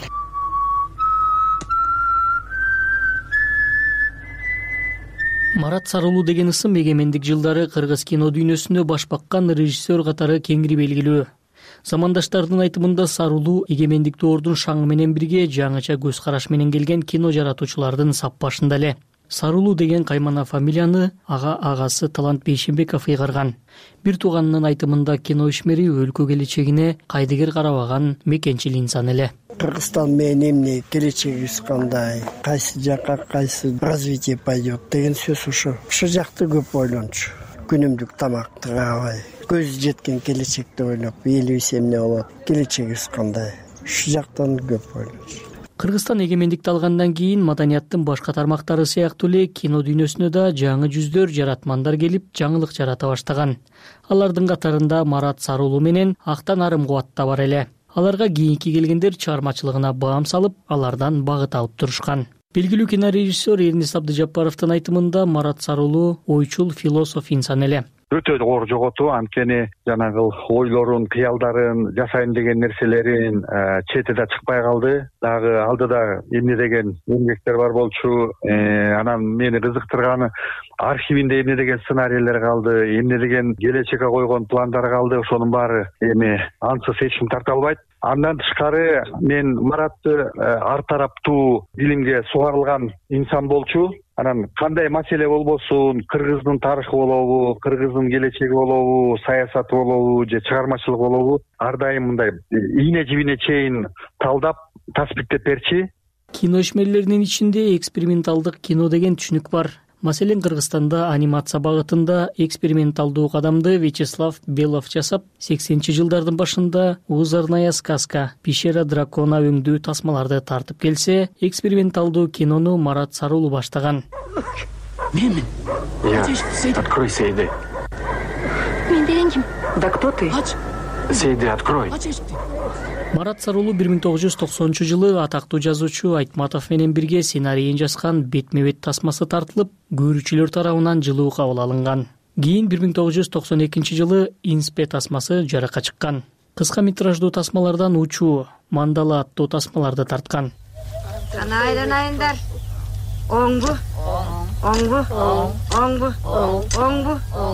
Марат Сарулуу деген ысым эгемендик жылдары кыргыз кино дүйнөсүндө баш баккан режиссер катары кеңири белгилүү. Замандаштардын айтымында Сарулуу эгемендикти ордун шаңы менен бирге жаңыча көз караш менен келген кино жаратуучулардын сап башында эле. Сарулуу деген каймана фамилияны ага агасы Талант Бейшенбеков ыйгарган. Бир тууганынын айтымында кино ишмери өлкө келечегине кайдыгер карабаган мекенчил инсан эле. Кыргызстан менен эмне, келечегибиз кандай, кайсы жакка кайсы развитие пойдет деген сөз ушу. Ушул жакты көп ойлончу. Күнүмдүк тамакты каабай, көз жеткен келечекти ойлоп, элибиз эмне болот, келечегибиз кандай. Ушул жактан көп ойлончу. Кыргызстан эгемендикти алгандан кийин маданияттын башка тармактары сыяктуу эле кино дүйнөсүнө да жаңы жүздөр, жаратмандар келип, жаңылык жарата баштаган. Алардын катарында Марат Сарулуу менен Актан Арымкубат да бар эле. Аларга кийинки келгендер чыгармачылыгына баам салып, алардан багыт алып турушкан. Белгилүү кинорежиссер Эрнис Абдыжаппаровдун айтымында Марат Сарулуу ойчул философ инсан эле. Өтө оор жоготуу, анткени жанагы ойлорун, кыялдарын, жасайм деген нерселерин четиде чыкпай калды. Дагы алдыда эмне деген эмгектер бар болчу. Анан мени кызыктырганы архивинде эмне деген сценарийлер калды, эмне деген келечекке койгон пландар калды. Ошонун баары эми ансыз эч ким тарта албайт. Андан тышкары мен Маратты ар тараптуу билимге сугарылган инсан болчу. Анан кандай маселе болбосун, кыргыздын тарыхы болобу, кыргыздын келечеги болобу, саясаты болобу же чыгармачылык болобу, ар дайым мындай ийне жибине чейин талдап, таспиктеп берчи. Кино ишмерлеринин ичинде эксперименталдык кино деген түшүнүк бар. Маселен, Кыргызстанда анимация багытында эксперименталдуу кадамды Вячеслав Белов жасап, сексенинчи жылдардын башында «Узорная сказка», «Пещера дракона» өңдүү тасмаларды тартып келсе, эксперименталдуу кинону Марат Сарулуу баштаган. Мен, я. Открой, Сейди. Мен деген ким? Да кто ты? Сейди, открой. Марат Сарулуу бир миң тогуз жүз токсонунчу жылы атактуу жазуучу Айтматов менен бирге сценарийин жазган «Бетме-бет» тасмасы тартылып, көрүүчүлөр тарабынан жылуу кабыл алынган. Кийин бир миң тогуз жүз токсон экинчи жылы «Инспе» тасмасы жарыкка чыккан. Кыска метраждуу тасмалардан «Учуу», «Мандала» аттуу тасмаларды тарткан. Кана айланайындар. Оңбу, оңбу, оңбу, оңбу,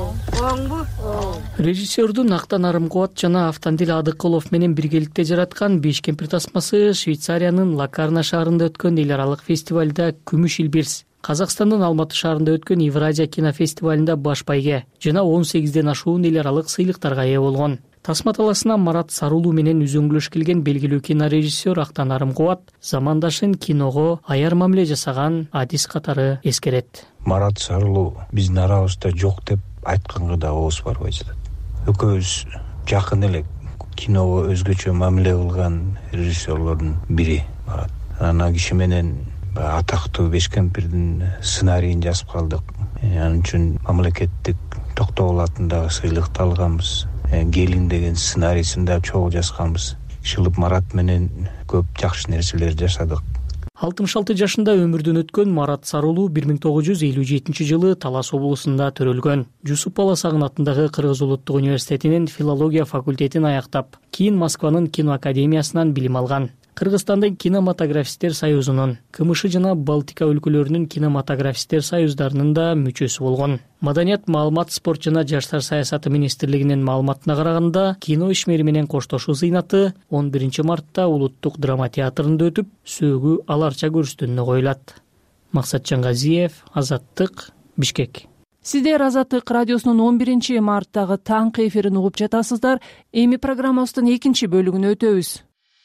оңбу. Режиссердун Актан Арымкубат жана Автандил Адыкулов менен биргеликте жараткан «Беш кемпир» тасмасы Швейцариянын Лакарна шаарында өткөн эл аралык фестивалда күмүш илбирс, Казакстандын Алматы шаарында өткөн Евразия кинофестивалында баш байге жана он сегизден ашуун эл аралык сыйлыктарга ээ болгон. Тасма таласына Марат Сарулуу менен үзөңгүлөш келген белгилүү кинорежиссер Актан Арымкубат замандашын киного аяр мамиле жасаган адис катары эскерет. Марат Сарулуу биздин арабызда жок деп айтканга да ооз барбай жатат. Экөөбүз жакын эле киного өзгөчө мамиле кылган режиссерлордун бири Марат. Ана киши менен атактуу «Беш кемпирдин» сценарийин жазып калдык. Анын үчүн мамлекеттик Токтогул атындагы сыйлыкты алганбыз. Гелин деген сценарийсин да чогуу жазганбыз. Шылып Марат менен көп жакшы нерселер жашадык. алтымыш алты жашында өмүрдөн өткөн Марат Сарулуу бир миң тогуз жүз элүү жетинчи жылы Талас облусунда төрөлгөн. Жусуп Баласагын атындагы Кыргыз улуттук университетинин филология факультетин аяктап, кийин Москванын кино академиясынан билим алган. Кыргызстандын кинематографисттер союзунун, КМШ жана Балтика өлкөлөрүнүн кинематографисттер союздарынын да мүчөсү болгон. Маданият, маалымат, спорт жана жаштар саясаты министрлигинин маалыматына караганда, кино ишмери менен коштошуу зыйнаты он биринчи мартта Улуттук драма театрында өтүп, сөөгү аларча көрүстүнүнө коюлат. Максатжан Газиев, Азаттык, Бишкек. Сиздер Азаттык радиосунун он биринчи марттагы таңкы эфирин угуп жатасыздар. Эми программабыздын экинчи бөлүгүнө өтөбүз.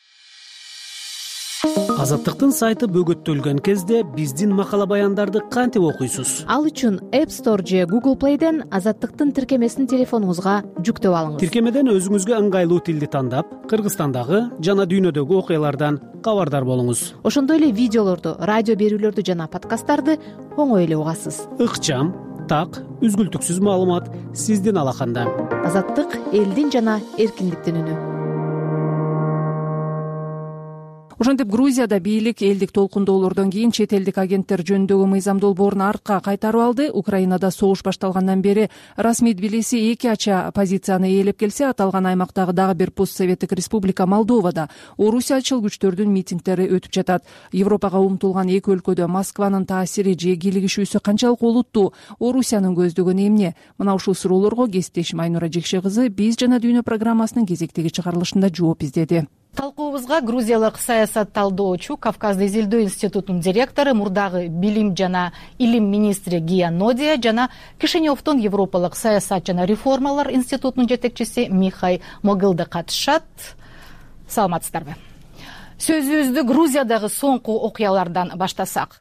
Азаттыктын сайты бөгөттөлгөн кезде биздин макала баяндарды кантип окуйсуз? Ал үчүн App Store же Google Play'ден Азаттыктын тиркемесин телефонуңузга жүктөп алыңыз. Тиркемеден өзүңүзгө ыңгайлуу тилди тандап, Кыргызстандагы жана дүйнөдөгү окуялардан кабардар болуңуз. Ошондой эле видеолорду, радио берүүлөрдү жана подкасттарды оңой эле угасыз. Ыкчам, так, үзгүлтүксүз маалымат сиздин алаканда. Азаттык элдин жана эркиндиктин үнү. Ошентип Грузияда бийлик элдик толкундоолордон кийин чет элдик агенттер жөнүндөгү мыйзам долбоорун артка кайтарып алды. Украинада согуш башталгандан бери расмий Тбилиси эки ача позицияны ээлеп келсе, аталган аймактагы дагы бир постсоветтик республика Молдовада орусиячыл күчтөрдүн митингдери өтүп жатат. Европага умтулган эки өлкөдө Москванын таасири же кийлигишүүсү канчалык олуттуу, Орусиянын көздөгөнү эмне? Мына ушул суроолорго кесиптешим Айнура Жекше кызы «Биз жана дүйнө» программасынын кезектеги чыгарылышында жооп издеди. Талкуубузга грузиялык саясат талдоочу, Кавказды изилдөө институтунун директору, мурдагы билим жана илим министри Гия Нодия жана Кишиневдон Европалык саясат жана реформалар институтунун жетекчиси Михай Могилда катышат. Саламатсыздарбы? Сөзүбүздү Грузиядагы соңку окуялардан баштасак.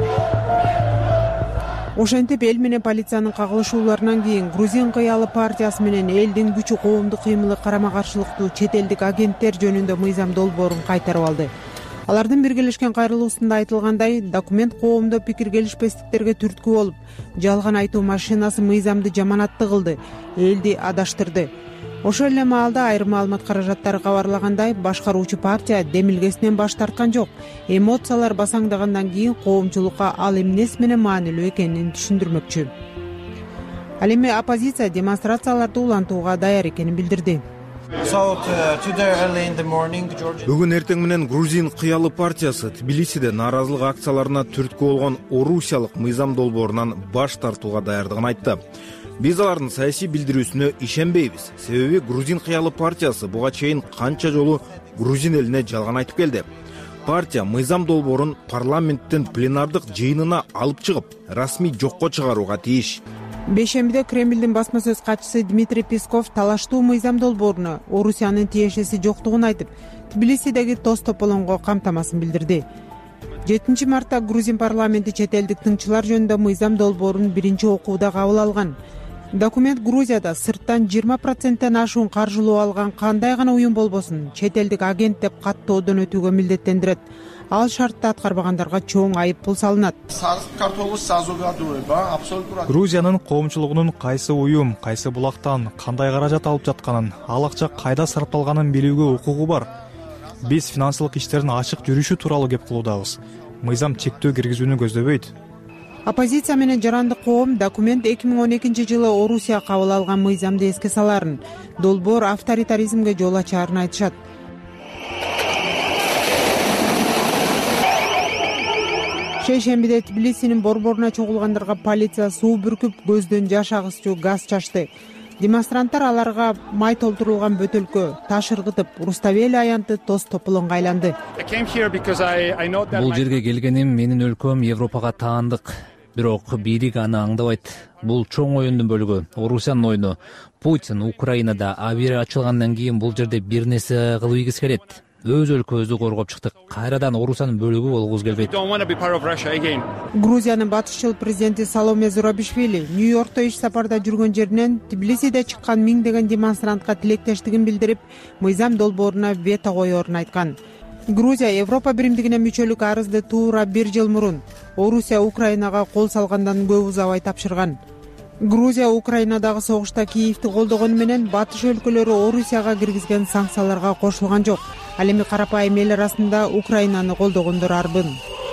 Ошентип эл менен полициянын кагылышууларынан кийин Грузин кыялы партиясы менен элдин күчү коомдук кыймылы карама каршылыктуу чет элдик агенттер жөнүндө мыйзам долбоорун кайтарып алды. Алардын биргелешкен кайрылуусунда айтылгандай, документ коомдо пикир келишпестиктерге түрткү болуп, жалган айтуу машинасы мыйзамды жаманаттуу кылды, элди адаштырды. Ошол эле маалда айрым маалымат каражаттары кабарлагандай, башкаруучу партия демилгесинен баш тарткан жок. Эмоциялар басаңдагандан кийин коомчулукка ал эмнеси менен маанилүү экенин түшүндүрмөкчү. Ал эми оппозиция демонстрацияларды улантууга даяр экенин билдирди. Бүгүн эртең менен Грузин кыялы партиясы Тбилисиде нааразылык акцияларына түрткү болгон орусиялык мыйзам долбоорунан баш тартууга даярдыгын айтты. Биз алардын саясий билдирүүсүнө ишенбейбиз. Себеби Грузин кыялы партиясы буга чейин канча жолу Грузин элине жалган айтып келди. Партия мыйзам долбоорун парламенттин пленардык жыйынына алып чыгып, расмий жокко чыгарууга тийиш. Бейшембиде Кремлдин басма сөз катчысы Дмитрий Песков талаштуу мыйзам долбооруна Орусиянын тиешеси жоктугун айтып, Тбилисидеги тоз тополоңго камтамасын билдирди. жетинчи мартта Грузин парламенти чет элдик тыңчылар жөнүндө мыйзам долбоорун биринчи окууда кабыл алган. Документ Грузияда сырттан жыйырма проценттен ашуун каржылоо алган кандай гана уюм болбосун чет элдик агент деп каттоодон өтүүгө милдеттендирет. Ал шартты аткарбагандарга чоң айып пул салынат. Грузиянын коомчулугунун кайсы уюм, кайсы булактан кандай каражат алып жатканын, ал акча кайда сарпталганын билүүгө укугу бар. Биз финансылык иштердин ачык жүрүшү тууралуу кеп кылуудабыз. Мыйзам чектөө киргизүүнү көздөбөйт. Оппозиция менен жарандык коом документ эки миң он экинчи жылы Орусия кабыл алган мыйзамды эске саларын, долбоор авторитаризмге жол ачаарын айтышат. Шейшембиде Тбилисинин борборуна чогулгандарга полиция суу бүркүп, көздөн жаш агызчу газ чачты. Демонстранттар аларга май толтурулган бөтөлкө, таш ыргытып, Руставели аянты тоз тополоңго айланды. Бул жерге келгеним менин өлкөм Европага таандык. Бирок бийлик аны аңдабайт. Бул чоң оюндун бөлүгү, Орусиянын оюну. Путин Украинада авиа ачылгандан кийин бул жерде бир нерсе кылып ийгиси келет. Өз өлкөбүздү коргоп чыктык. Кайрадан Орусиянын бөлүгү болгубуз келбейт. Грузиянын батышчыл президенти Саломе Зурабишвили Нью-Йоркто иш сапарда жүргөн жеринен Тбилисиде чыккан миңдеген демонстрантка тилектештигин билдирип, мыйзам долбооруна вето коерун айткан. Грузия Европа биримдигине мүчөлүк арызды туура бир жыл мурун Орусия Украинага кол салгандан көп узабай тапшырган. Грузия Украинадагы согушта Киевди колдогону менен батыш өлкөлөрү Орусияга киргизген санкцияларга кошулган жок. Ал эми карапайым эл арасында Украинаны колдогондор арбын.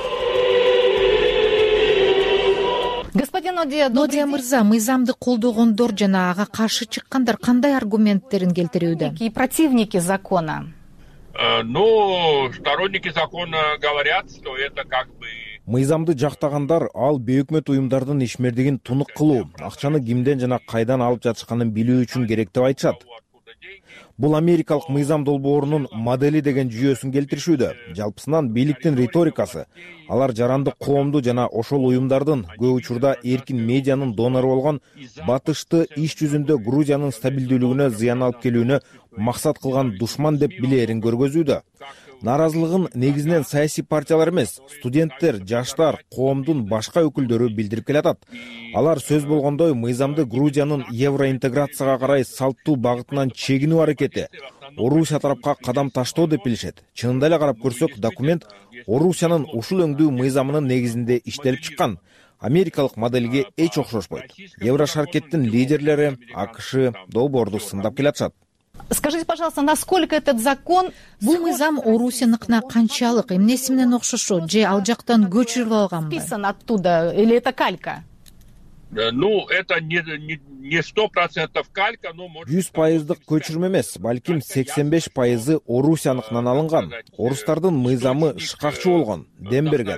Нодия мырза, мыйзамды колдогондор жана ага каршы чыккандар кандай аргументтерин келтирүүдө? И противники закона. Ну, сторонники закона говорят, что это как бы Мыйзамды жактагандар ал бейөкмөт уюмдардын ишмердигин тунук кылуу, акчаны кимден жана кайдан алып жатышканын билүү үчүн керек деп айтышат. Бул америкалык мыйзам долбоорунун модели деген жүйөсүн келтиришүүдө. Жалпысынан бийликтин риторикасы алар жарандык коомду жана ошол уюмдардын көп учурда эркин медианын донору болгон батышты иш жүзүндө Грузиянын стабилдүүлүгүнө зыян алып келүүнү максат кылган душман деп билээрин көргөзүүдө. Нааразылыгын негизинен саясий партиялар эмес, студенттер, жаштар, коомдун башка өкүлдөрү билдирип келатат. Алар сөз болгондой мыйзамды Грузиянын евроинтеграцияга карай салттуу багытынан чегинүү аракети, Орусия тарапка кадам таштоо деп билишет. Чынында эле карап көрсөк, документ Орусиянын ушул өңдүү мыйзамынын негизинде иштелип чыккан. Америкалык модельге эч окшошпойт. Еврошаркеттин лидерлери АКШ долбоорду сындап келатышат. Скажите, пожалуйста, насколько этот закон... Бул мыйзам Орусияныкына канчалык, эмнеси менен окшошот же ал жактан көчүрүп алганбы? Списан оттуда или это калька? Ну, это не сто процентов калька, но может... жүз пайыздык көчүрмө эмес, балким сексен беш пайызы Орусияныкынан алынган. Орустардын мыйзамы шыкакчы болгон, дем берген.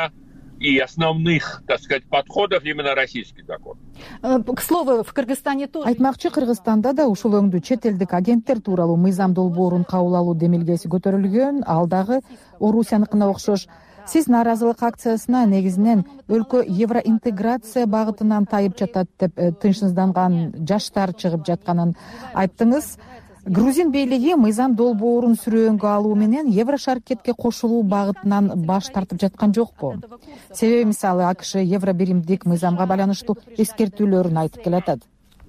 И основных, так сказать, подходов именно российский закон. К слову, в Кыргызстане тоже... Айтмакчы, Кыргызстанда да ушул өңдүү чет элдик агенттер тууралуу мыйзам долбоорун кабыл алуу демилгеси көтөрүлгөн. Ал дагы Орусияныкына окшош. Сиз нааразылык акциясына негизинен өлкө евроинтеграция багытынан тайып жатат деп тынчсызданган жаштар чыгып жатканын айттыңыз. Грузин бийлиги мыйзам долбоорун сүрөөнгө алуу менен евро шаркетке кошулуу багытынан баш тартып жаткан жокпу? Себеби мисалы АКШ евро биримдик мыйзамга байланыштуу эскертүүлөрүн айтып келатат.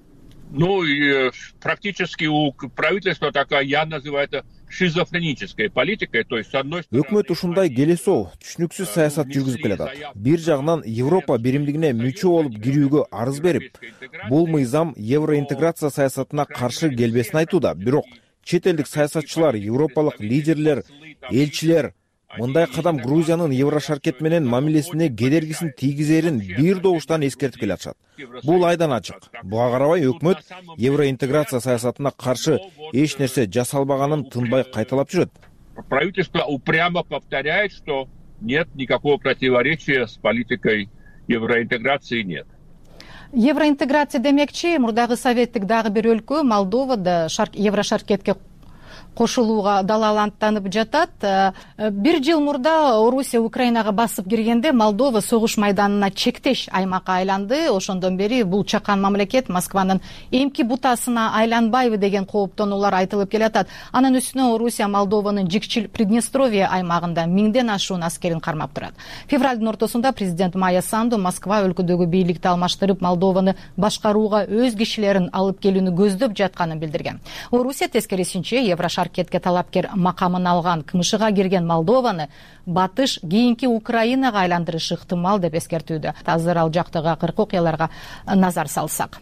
Ну, практически у правительства такая, я называю это шизофренической политикой, то есть с одной стороны... Өкмөт ушундай келесоо, түшүнүксүз саясат жүргүзүп келатат. Бир жагынан Европа биримдигине мүчө болуп кирүүгө арыз берип, бул мыйзам евроинтеграция саясатына каршы келбесин айтууда. Бирок чет элдик саясатчылар, европалык лидерлер, элчилер мындай кадам Грузиянын еврошаркет менен мамилесине кедергисин тийгизерин бир добуштан эскертип келатышат. Бул айдан ачык. Буга карабай өкмөт евроинтеграция саясатына каршы эч нерсе жасалбаганын тынбай кайталап жүрөт. Правительство упрямо повторяет, что нет никакого противоречия с политикой евроинтеграции, нет. Евроинтеграция демекчи, мурдагы советтик дагы бир өлкө Молдовада еврошаркетке кошулууга далаланттанып жатат. Бир жыл мурда Орусия Украинага басып киргенде Молдова согуш майданына чектеш аймакка айланды. Ошондон бери бул чакан мамлекет Москванын эмки бутасына айланбайбы деген кооптонуулар айтылып келатат. Анын үстүнө Орусия Молдованын Жикчил Приднестровье аймагында миңден ашуун аскерин кармап турат. Февралдын ортосунда президент Майя Санду Москва өлкөдөгү бийликти алмаштырып Молдованы башкарууга өз кишилерин алып келүүнү көздөп жатканын билдирген. Орусия тескерисинче еврошаркетке талапкер макамын алган кымышыга кирген Молдованы батыш кийинки Украинага айландырышы ыктымал деп эскертүүдө. Азыр ал жактагы акыркы окуяларга назар салсак.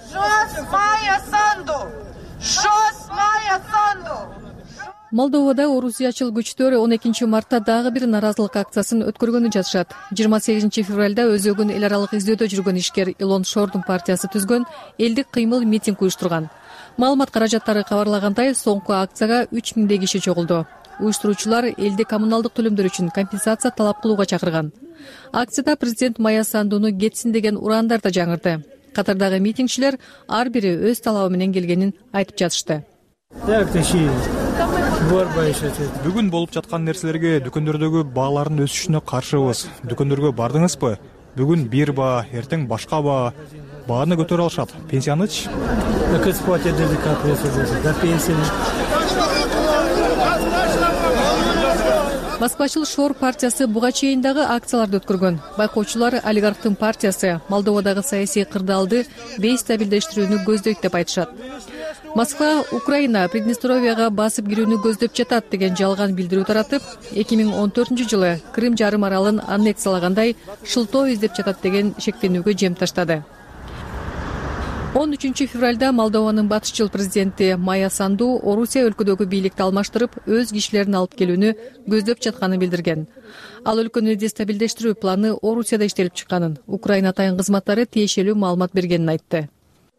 Молдовада орусиячыл күчтөр он экинчи мартта дагы бир наразылык акциясын өткөргөнү жатышат. жыйырма сегизинчи февралда өзөгүн эл аралык издөөдө жүргөн ишкер Илон Шордун партиясы түзгөн элдик кыймыл митинг уюштурган. Маалымат каражаттары кабарлагандай, соңку акцияга үч миңдей киши чогулду. Уюштуруучулар элди коммуналдык төлөмдөр үчүн компенсация талап кылууга чакырган. Акцияда президент Майя Сандуну кетсин деген ураандар да жаңырды. Катардагы митингчилер ар бири өз талабы менен келгенин айтып жатышты. Бүгүн болуп жаткан нерселерге дүкөндөрдөгү баалардын өсүшүнө каршыбыз. Дүкөндөргө бардыңызбы? Бүгүн бир баа, эртең башка баа. Бааны көтөрө алышат. Пенсияныч? Москвачыл Шор партиясы буга чейин дагы акцияларды өткөргөн. Байкоочулар олигархтын партиясы Молдовадагы саясий кырдаалды бейстабилдештирүүнү көздөйт деп айтышат. Москва Украина Приднестровияга басып кирүүнү көздөп жатат деген жалган билдирүү таратып, эки миң он төртүнчү жылы Крым жарым аралын аннексиялагандай шылтоо издеп жатат деген шектенүүгө жем таштады. он үчүнчү февралда Молдованын батышчыл президенти Майя Санду Орусия өлкөдөгү бийликти алмаштырып, өз кишилерин алып келүүнү көздөп жатканын билдирген. Ал өлкөнү дестабилдештирүү планы Орусияда иштелип чыкканын, Украина тайын кызматтары тиешелүү маалымат бергенин айтты.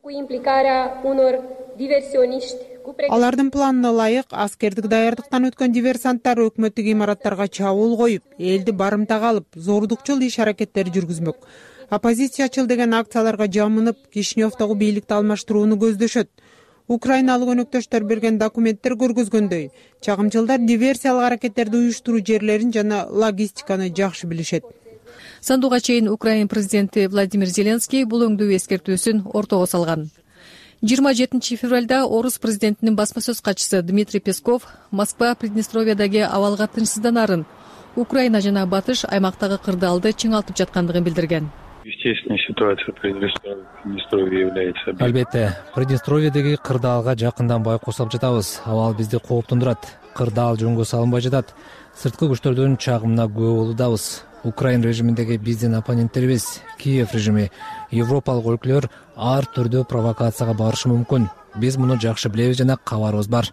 Алардын планына ылайык аскердик даярдыктан өткөн диверсанттар өкмөттүк имараттарга чабуул коюп, элди барымтага алып, зордукчул иш аракеттери жүргүзмөк. Оппозициячыл деген акцияларга жамынып, Кишиневдогу бийликти алмаштырууну көздөшөт. Украиналык өнөктөштөр берген документтер көргөзгөндөй, чагымчылдар диверсиялык аракеттерди уюштуруу жерлерин жана логистиканы жакшы билишет. Сандуга чейин Украина президенти Владимир Зеленский бул өңдүү эскертүүсүн ортого салган. жыйырма жетинчи февралда орус президентинин басма сөз катчысы Дмитрий Песков Москва Приднестровьядагы абалга тынчсызданарын, Украина жана батыш аймактагы кырдаалды чыңалтып жаткандыгын билдирген. Естественная ситуация Приднестровье является. Албетте, Приднестровьедеги кырдаалга жакындан байкосуп жатабыз. Абал бизди кооптондурат. Кырдаал жөнгө салынбай жатат. Сырткы күчтөрдүн чагымына күбө болуудабыз. Украин режиминдеги биздин оппоненттерибиз, Киев режими, европалык өлкөлөр ар түрдүү провокацияга барышы мүмкүн. Биз муну жакшы билебиз жана кабарыбыз бар.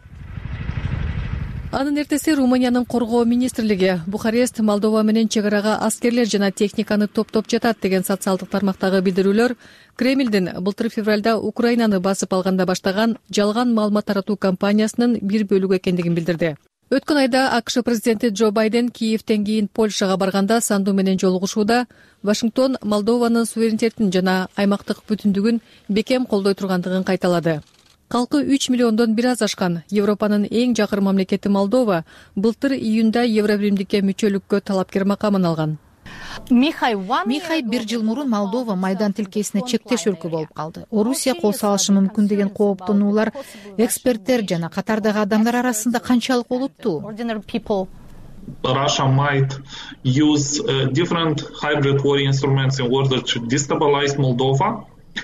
Анын эртеси Румыниянын коргоо министрлиги Бухарест Молдова менен чек арага аскерлер жана техниканы топтоп жатат деген социалдык тармактагы билдирүүлөр Кремлдин былтыр февралда Украинаны басып алганда баштаган жалган маалымат таратуу кампаниясынын бир бөлүгү экендигин билдирди. Өткөн айда АКШ президенти Джо Байден Киевтен кийин Польшага барганда Санду менен жолугушууда Вашингтон Молдованын суверенитетин жана аймактык бүтүндүгүн бекем колдой тургандыгын кайталады. Калкы үч миллиондон бир аз ашкан Европанын эң жакын мамлекети Молдова былтыр июнда Евробиримдикке мүчөлүккө талапкер макамын алган. Михай бир жыл мурун Молдова Майдан тилкесине чектеш өлкө болуп калды. Орусия кол салышы мүмкүн деген кооптонуулар эксперттер жана катардагы адамдар арасында канчалык олуттуу? Russia might use uh, different hybrid war instruments in order to destabilize Moldova.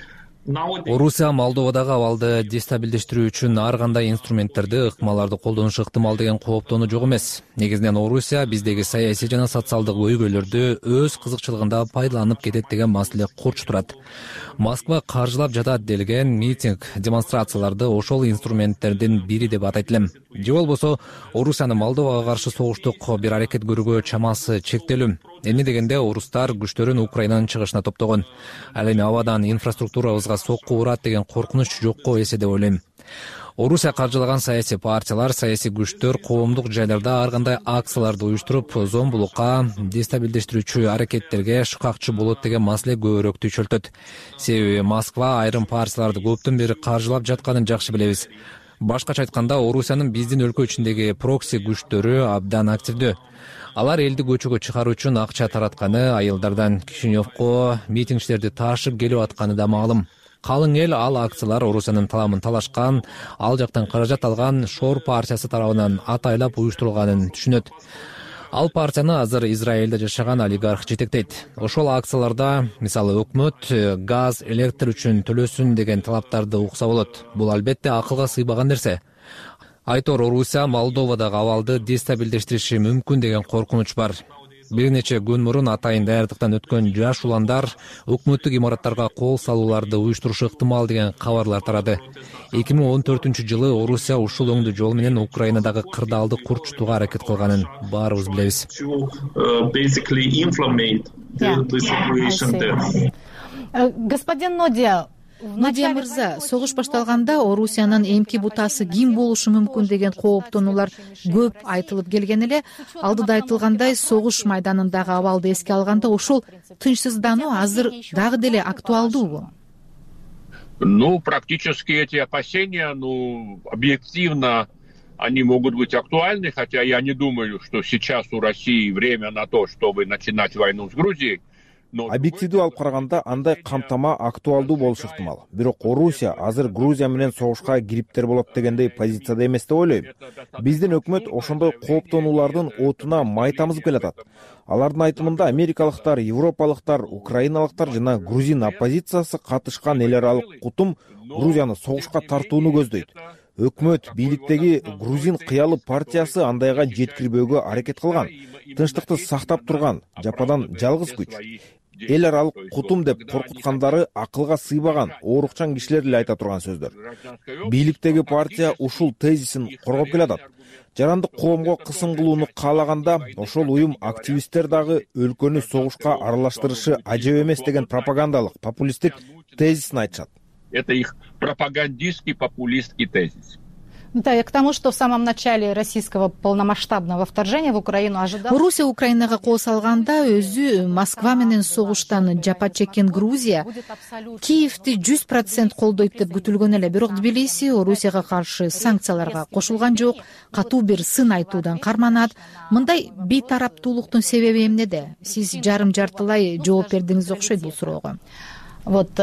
Орусия Молдовадагы абалды дестабилдештирүү үчүн ар кандай инструменттерди, ыкмаларды колдонушу ыктымал деген кооптонуу жок эмес. Негизинен Орусия биздеги саясий жана социалдык өйгөлөрдү өз кызыкчылыгында пайдаланып кетет деген маселе курч турат. Москва каржылап жатат делген митинг, демонстрацияларды ошол инструменттердин бири деп атайт элем. Же болбосо Орусиянын Молдовага каршы согуштук бир аракет көрүүгө чамасы чектелүү. Эмне дегенде орустар күчтөрүн Украинанын чыгышына топтогон. Ал эми абадан инфраструктурабызга сокку урат деген коркунуч жокко эсе деп ойлойм. Орусия каржылаган саясий партиялар, саясий күчтөр коомдук жайларда ар кандай акцияларды уюштуруп, зомбулукка, дестабилдештирүүчү аракеттерге шыкакчы болот деген маселе көбүрөөк түйшөлтөт. Себеби Москва айрым партияларды көптөн бери каржылап жатканын жакшы билебиз. Башкача айтканда, Орусиянын биздин өлкө ичиндеги прокси күчтөрү абдан активдүү. Алар элди көчөгө чыгаруу үчүн акча таратканы, айылдардан Кишиневко митингчилерди ташып келип атканы да маалым. Калың эл ал акциялар Орусиянын таламын талашкан, ал жактан каражат алган Шор партиясы тарабынан атайлап уюштурулганын түшүнөт. Ал партияны азыр Израилде жашаган олигарх жетектейт. Ошол акцияларда, мисалы, өкмөт газ, электр үчүн төлөсүн деген талаптарды укса болот. Бул албетте акылга сыйбаган нерсе. Айтор Орусия Молдовадагы абалды дестабилдештириши мүмкүн деген коркунуч бар. Бир нече күн мурун атайын даярдыктан өткөн жаш уландар өкмөттүк имараттарга кол салууларды уюштурушу ыктымал деген кабарлар тарады. эки миң он төртүнчү жылы Орусия ушул оңдуу жол менен Украинадагы кырдаалды курчутууга аракет кылганын баарыбыз билебиз. Господин Нодия, Нодия мырза, согуш башталганда Орусиянын эмки бутасы ким болушу мүмкүн деген кооптонуулар көп айтылып келген эле. Алдыда айтылгандай, согуш майданындагы абалды эске алганда ошол тынчсыздануу азыр дагы деле актуалдуубу? Ну, практически эти опасения, ну, объективно, они могут быть актуальны, хотя я не думаю, что сейчас у России время на то, чтобы начинать войну с Грузией. Объективдүү алып караганда андай камтама актуалдуу болушу ыктымал. Бирок Орусия азыр Грузия менен согушка кириптер болот дегендей позицияда эмес деп ойлойм. Биздин өкмөт ошондой кооптонуулардын отуна май тамызып келатат. Алардын айтымында америкалыктар, европалыктар, украиналыктар жана грузин оппозициясы катышкан эл аралык кутум Грузияны согушка тартууну көздөйт. Өкмөт бийликтеги грузин кыялы партиясы андайга жеткирбөөгө аракет кылган. Тынчтыкты сактап турган жападан жалгыз күч. Эл аралык кутум деп коркуткандары акылга сыйбаган, оорукчан кишилер эле айта турган сөздөр. Бийликтеги партия ушул тезисин коргоп келатат. Жарандык коомго кысым кылууну каалаганда, ошол уюм активисттер дагы өлкөнү согушка аралаштырышы ажеп эмес деген пропагандалык, популисттик тезисин айтышат. Это их пропагандистский, популистский тезис. Да, к тому, что в самом начале российского полномасштабного вторжения в Украину ожидал... Орусия Украинага кол салганда өзү Москва менен согуштан жапа чеккен Грузия Киевти жүз процент колдойт деп күтүлгөн эле. Бирок Тбилиси Орусияга каршы санкцияларга кошулган жок, катуу бир сын айтуудан карманат. Мындай бейтараптуулуктун себеби эмнеде? Сиз жарым-жартылай жооп бердиңиз окшойт бул суроого. Вот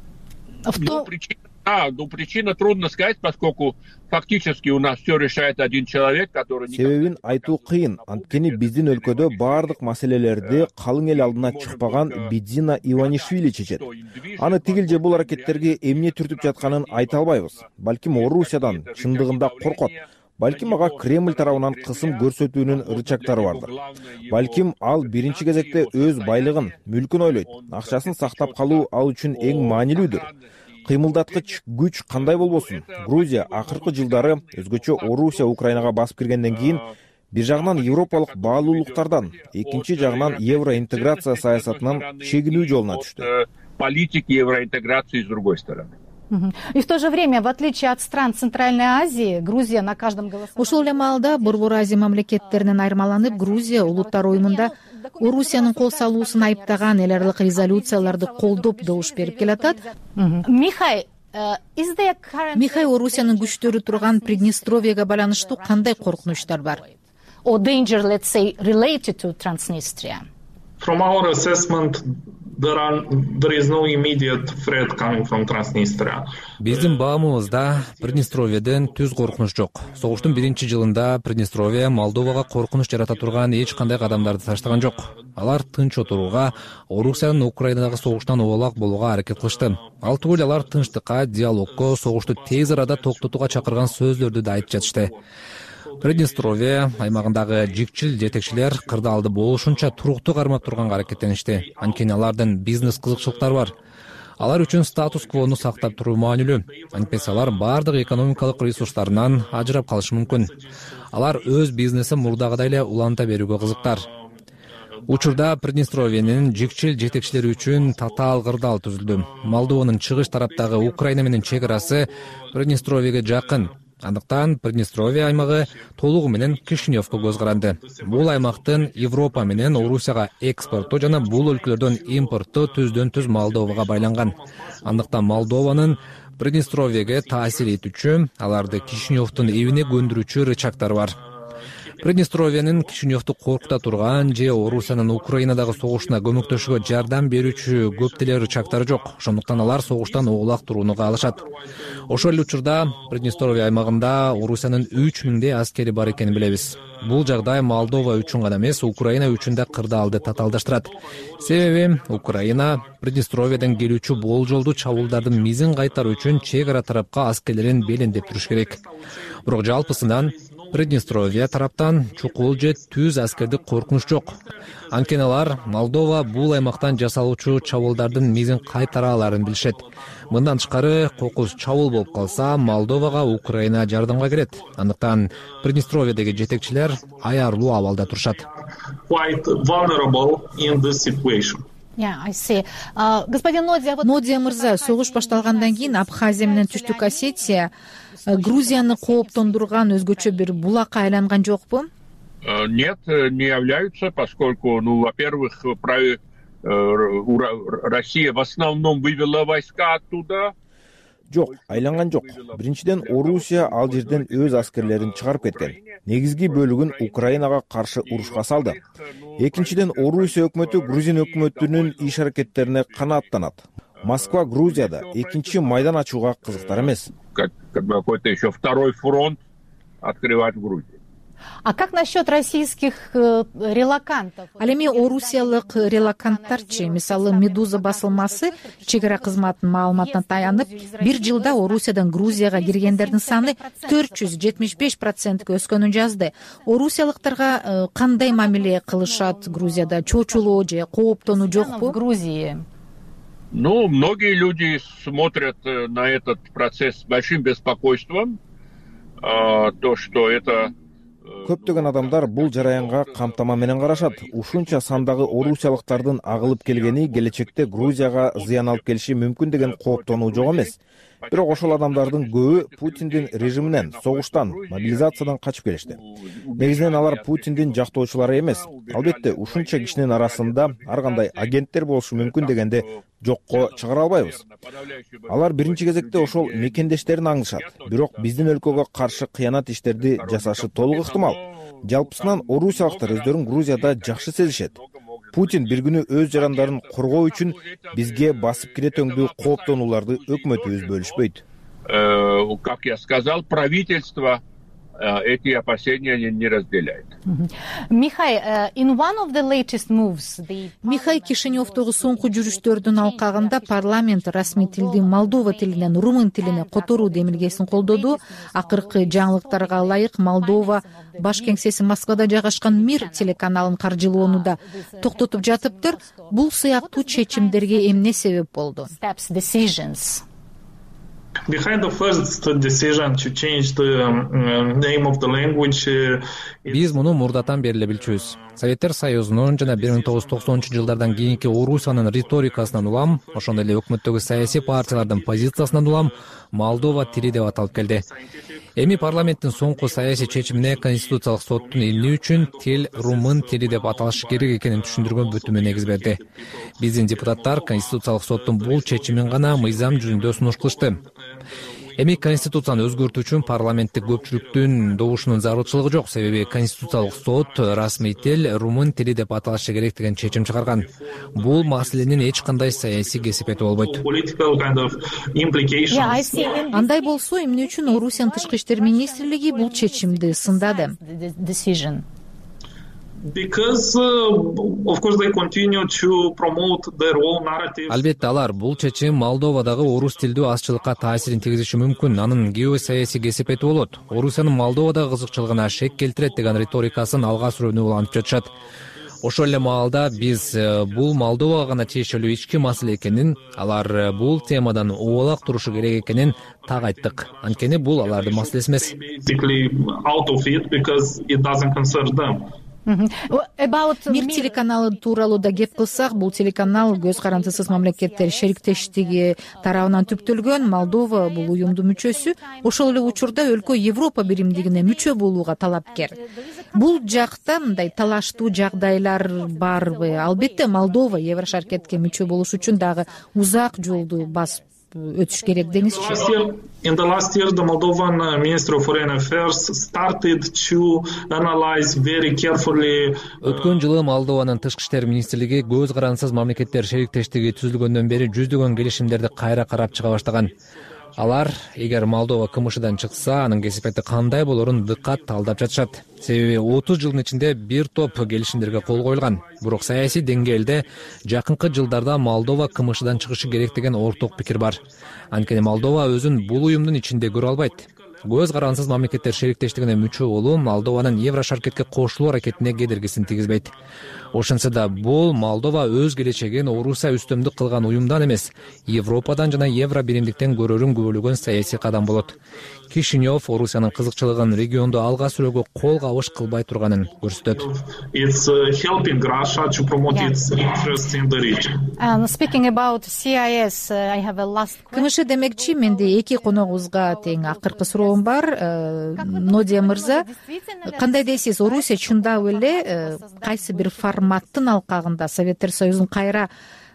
в том... А, ну причина трудно сказать, поскольку фактически у нас все решает один человек, который... Себебин айтуу кыйын. Анткени биздин өлкөдө баардык маселелерди калың эл алдына чыкпаган Бидзина Иванишвили чечет. Аны тигил же бул аракеттерге эмне түртүп жатканын айта албайбыз. Балким Орусиядан чындыгында коркот. Балким ага Кремль тарабынан кысым көрсөтүүнүн рычагтары бардыр. Балким ал биринчи кезекте өз байлыгын, мүлкүн ойлойт. Акчасын сактап калуу ал үчүн эң маанилүүдүр. кыймылдаткыч күч кандай болбосун. Грузия акыркы жылдары өзгөчө Орусия Украинага басып киргенден кийин бир жагынан европалык баалуулуктардан, экинчи жагынан евроинтеграция саясатынан чегинүү жолуна түштү. Политики евроинтеграции с другой стороны. И в то же время, в отличие от стран Центральной Азии, Грузия на каждом голосовании... Ошол эле маалда Борбор Азия мамлекеттеринен айырмаланып, Грузия улуттар уюмунда Орусиянын кол салуусун айыптаган эл аралык резолюцияларды колдоп добуш берип келатат. Михай, Михай, Орусиянын күчтөрү турган Приднестровьега байланыштуу кандай коркунучтар бар? Or danger, let's say, related to Transnistria? From our assessment, there are there is no immediate threat coming from Transnistria. Биздин баамыбызда Приднестровьеден түз коркунуч жок. Согуштун биринчи жылында Приднестровье Молдовага коркунуч жарата турган эч кандай кадамдарды таштаган жок. Алар тынч отурууга, Орусиянын Украинадагы согуштан убалак болууга аракет кылышты. Ал түгүл алар тынчтыкка, диалогко, согушту тез арада токтотууга чакырган сөздөрдү да айтып жатышты. Приднестровье аймагындагы жикчил жетекчилер кырдаалды болушунча туруктуу кармап турганга аракеттеништи. Анткени алардын бизнес кызыкчылыктары бар. Алар үчүн статус-квону сактап туруу маанилүү. Антпесе алар бардык экономикалык ресурстарынан ажырап калышы мүмкүн. Алар өз бизнесин мурдагыдай эле уланта берүүгө кызыктар. Учурда Приднестровьенин жикчил жетекчилери үчүн татаал кырдаал түзүлдү. Молдованын чыгыш тараптагы Украина менен чек арасы Приднестровьеге жакын. Андыктан Приднестровье аймагы толугу менен Кишиневко көз каранды. Бул аймактын Европа менен Орусияга экспорту жана бул өлкөлөрдөн импортту түздөн түз Молдовага байланган. Андыктан Молдованын Приднестровьеге таасир этүүчү, аларды Кишиневдун эбине көндүрүүчү рычагтары бар. Приднестровьенин Кишиневду коркута турган же Орусиянын Украинадагы согушуна көмөктөшүүгө жардам берүүчү көп деле рычагтары жок. Ошондуктан алар согуштан оолак турууну каалашат. Ошол эле учурда Приднестровье аймагында Орусиянын үч миңдей аскери бар экенин билебиз. Бул жагдай Молдова үчүн гана эмес, Украина үчүн да кырдаалды татаалдаштырат. Себеби Украина Приднестровьеден келүүчү болжолдуу чабуулдардын мизин кайтаруу үчүн чек ара тарапка аскерлерин белиндеп туруш керек. Бирок жалпысынан Приднестровье тараптан чукул же түз аскерди коркунуч жок. Анткени алар Молдова бул аймактан жасалуучу чабуулдардын мизин кайтара аларын билишет. Мындан тышкары кокус чабуул болуп калса, Молдовага Украина жардамга келет. Андыктан Приднестровьедеги жетекчилер аярлуу абалда турушат. Quite vulnerable in this situation. Yeah, I see. Uh, господин Нодия, Нодия мырза, согуш башталгандан кийин Абхазия менен Түштүк Осетия Грузияны кооптондурган өзгөчө бир булакка айланган жокпу? Нет, не являются, поскольку, ну, во-первых, Россия в основном вывела войска оттуда. Жок, айланган жок. Биринчиден, Орусия ал жерден өз аскерлерин чыгарып кеткен. Негизги бөлүгүн Украинага каршы урушка салды. Экинчиден, Орусия өкмөтү Грузин өкмөтүнүн иш аракеттерине канааттанат. Москва Грузияда экинчи майдан ачууга кызыктар эмес. Какой-то еще второй фронт открывать в Грузии. А как насчет российских э, релакантов? Ал эми орусиялык релаканттарчы, мисалы Медуза басылмасы чек ара кызматынын маалыматына таянып, бир жылда Орусиядан Грузияга киргендердин саны төрт жүз жетимиш беш процентке өскөнүн жазды. Орусиялыктарга кандай мамиле кылышат Грузияда? Чочулоо же кооптонуу жокпу? В Грузии. Ну, многие люди смотрят на этот процесс с большим беспокойством. То, что это... Көптөгөн адамдар бул жараянга камтама менен карашат. Ушунча сандагы орусиялыктардын агылып келгени келечекте Грузияга зыян алып келиши мүмкүн деген кооптонуу жок эмес. Бирок ошол адамдардын көбү Путиндин режиминен, согуштан, мобилизациядан качып келишти. Негизинен алар Путиндин жактоочулары эмес. Албетте, ушунча кишинин арасында ар кандай агенттер болушу мүмкүн дегенде жокко чыгара албайбыз. Алар биринчи кезекте ошол мекендештерин аңдышат. Бирок биздин өлкөгө каршы кыянат иштерди жасашы толук ыктымал. Жалпысынан орусиялыктар өздөрүн Грузияда жакшы сезишет. Путин бир күнү өз жарандарын коргоо үчүн бизге басып кире төңдүү кооптонууларды өкмөтүбүз бөлүшпөйт. Как я сказал, правительство эти опасения не разделяет. Михай, in one of the latest moves, the... Михай Кишиневдогу соңку жүрүштөрдүн алкагында парламент расмий тилди Молдова тилинен румын тилине которуу демилгесин колдоду. Акыркы жаңылыктарга ылайык Молдова баш кеңсеси Москвада жайгашкан Мир телеканалын каржылоону да токтотуп жатыптыр. Бул сыяктуу чечимдерге эмне себеп болду? behind the first decision to change the name of the language. Биз муну мурдатан бери эле билчүбүз. Советтер Союзунун жана бир миң тогуз жүз токсонунчу жылдардан кийинки Орусиянын риторикасынан улам, ошондой эле өкмөттөгү саясий партиялардын позициясынан улам Молдова тили деп аталып келди. Эми парламенттин соңку саясий чечимине Конституциялык соттун эмне үчүн тил румын тили деп аталышы керек экенин түшүндүргөн бүтүмү негиз берди. Биздин депутаттар Конституциялык соттун бул чечимин гана мыйзам жүзүндө сунуш кылышты. Эми Конституцияны өзгөртүү үчүн парламенттик көпчүлүктүн добушунун зарылчылыгы жок, себеби Конституциялык сот расмий тил румын тили деп аталышы керек деген чечим чыгарган. Бул маселенин эч кандай саясий кесипети болбойт. Андай болсо, эмне үчүн Орусиянын тышкы иштер министрлиги бул чечимди сындады? Because uh, of course they continue to promote their own narrative. Албетте алар бул чечим Молдовадагы орус тилдүү азчылыкка таасирин тийгизиши мүмкүн. Анын геосаясий кесипети болот. Орусиянын Молдовадагы кызыкчылыгына шек келтирет деген риторикасын алга сүрүүнү улантып жатышат. Ошол эле маалда биз бул Молдовага гана тиешелүү ички маселе экенин, алар бул темадан убалак турушу керек экенин так айттык. Анткени бул алардын маселеси эмес. Мир телеканалы тууралуу да кеп кылсак, бул телеканал көз карандысыз мамлекеттер шериктештиги тарабынан түптөлгөн. Молдова бул уюмдун мүчөсү, ошол эле учурда өлкө Европа биримдигине мүчө болууга талапкер. Бул жакта мындай талаштуу жагдайлар барбы? Албетте Молдова Еврошаркетке мүчө болуш үчүн дагы узак жолду басып өтүш керек деңизчи. In the last year, the Moldovan Ministry of Foreign Affairs started to analyze very carefully. Өткөн жылы Молдованын тышкы иштер министрлиги көз карансыз мамлекеттер шериктештиги түзүлгөндөн бери жүздөгөн келишимдерди кайра карап чыга баштаган. Алар, эгер Молдова КМШдан чыкса, анын кесипети кандай болорун дыккат талдап жатышат. Себеби отуз жылдын ичинде бир топ келишимдерге кол коюлган. Бирок саясий деңгээлде жакынкы жылдарда Молдова КМШдан чыгышы керек деген орток пикир бар. Анткени Молдова өзүн бул уюмдун ичинде көрө албайт. Көз карансыз мамлекеттер шериктештигине мүчө болуу Молдованын Еврошаркетке кошулуу аракетине кедергисин тийгизбейт. Ошентсе да бул Молдова өз келечегин Орусия үстөмдүк кылган уюмдан эмес, Европадан жана Евро биримдиктен көрөрүн күбөлөгөн саясий кадам болот. Кишинев Орусиянын кызыкчылыгын регионду алга сүрөөгө кол кабыш кылбай турганын көрсөтөт. It's helping Russia to promote its interests in the region. And speaking about C I S, I have a last question. КМШ демекчи, менде эки коногубузга тең акыркы суроом бар. Нодия мырза, кандай дейсиз, Орусия чындап эле кайсы бир форматтын алкагында Советтер Союзун кайра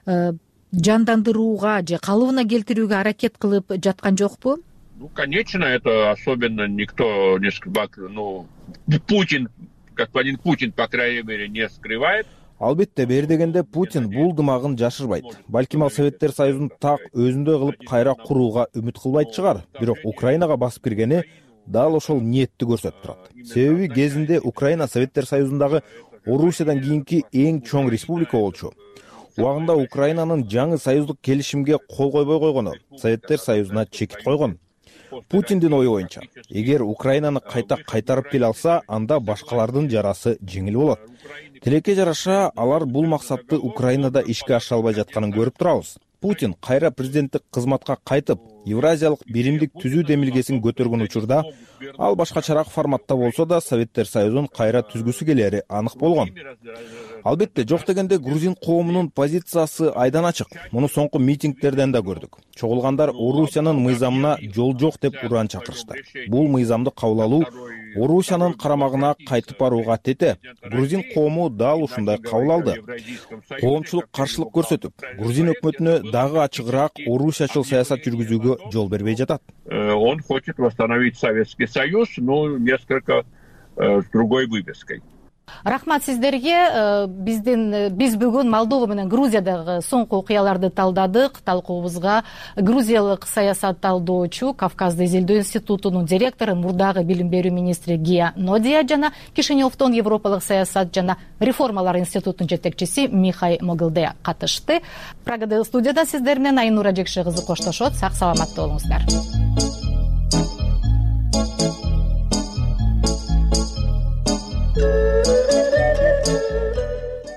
жандандырууга же калыбына келтирүүгө аракет кылып жаткан жокпу? Ну, конечно, это особенно никто не скрывает, ну, Путин, господин Путин, по крайней мере, не скрывает. Албетте, бери дегенде Путин бул дымагын жашырбайт. Балким ал Советтер Союзун так өзүндөй кылып кайра курууга үмүт кылбайт чыгар. Бирок Украинага басып киргени дал ошол ниетти көрсөтүп турат. Себеби кезинде Украина Советтер Союзундагы Орусиядан кийинки эң чоң республика болчу. Убагында Украинанын жаңы союздук келишимге кол койбой койгону Советтер Союзуна чекит койгон. Путиндин ою боюнча, эгер Украинаны кайта кайтарып келе алса, анда башкалардын жарасы жеңил болот. Тилекке жараша, алар бул максатты Украинада ишке ашыра албай жатканын көрүп турабыз. Путин кайра президенттик кызматка кайтып, Евразиялык биримдик түзүү демилгесин көтөргөн учурда, ал башкачараак форматта болсо да Советтер Союзун кайра түзгүсү келери анык болгон. Албетте, жок дегенде грузин коомунун позициясы айдан ачык. Муну соңку митингдерден да көрдүк. Чогулгандар Орусиянын мыйзамына жол жок деп уран чакырышты. Бул мыйзамды кабыл алуу Орусиянын карамагына кайтып барууга тете. Грузин коому дал ушундай кабыл алды. Коомчулук каршылык көрсөтүп, грузин өкмөтүнө дагы ачыгыраак орусиячыл саясат жүргүзүүгө жол бербей жатат. Он хочет восстановить Советский Союз, но несколько с другой вывеской. Рахмат сиздерге. Биздин биз бүгүн Молдова менен Грузиядагы соңку окуяларды талдадык. Талкуубузга грузиялык саясат талдоочу, Кавказды изилдөө институтунун директору, мурдагы билим берүү министри Гия Нодия жана Кишиневдон Европалык саясат жана реформалар институтунун жетекчиси Михай Могилде катышты. Прагада студияда сиздер менен Айнура Жекши кызы коштошот. Сак саламатта болуңуздар.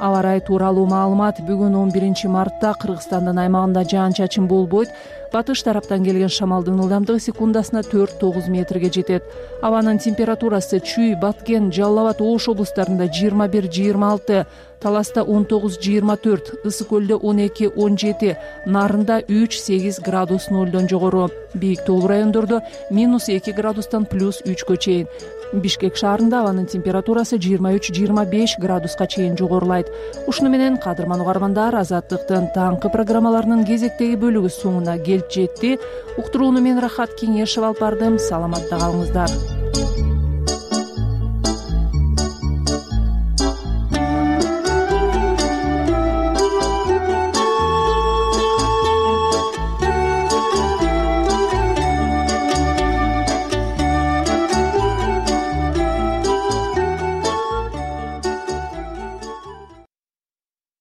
Аба ырайы тууралуу маалымат. Бүгүн он биринчи мартта Кыргызстандын аймагында жаан чачын болбойт. Батыш тараптан келген шамалдын ылдамдыгы секундасына төрт тогуз метрге жетет. Абанын температурасы Чүй, Баткен, Жалал Абад, Ош облустарында жыйырма бир жыйырма алты, Таласта он тогуз жыйырма төрт, Ысык көлдө он эки он жети, Нарында үч сегиз градус нолдон жогору. Бийик тоолуу райондордо минус эки градустан плюс үчкө чейин. Бишкек шаарында абанын температурасы жыйырма үч жыйырма беш градуска чейин жогорулайт. Ушуну менен кадырман угармандар, Азаттыктын таңкы программаларынын кезектеги бөлүгү соңуна келип жетти. Уктурууну мен Рахат Кеңешева алып бардым. Саламатта калыңыздар.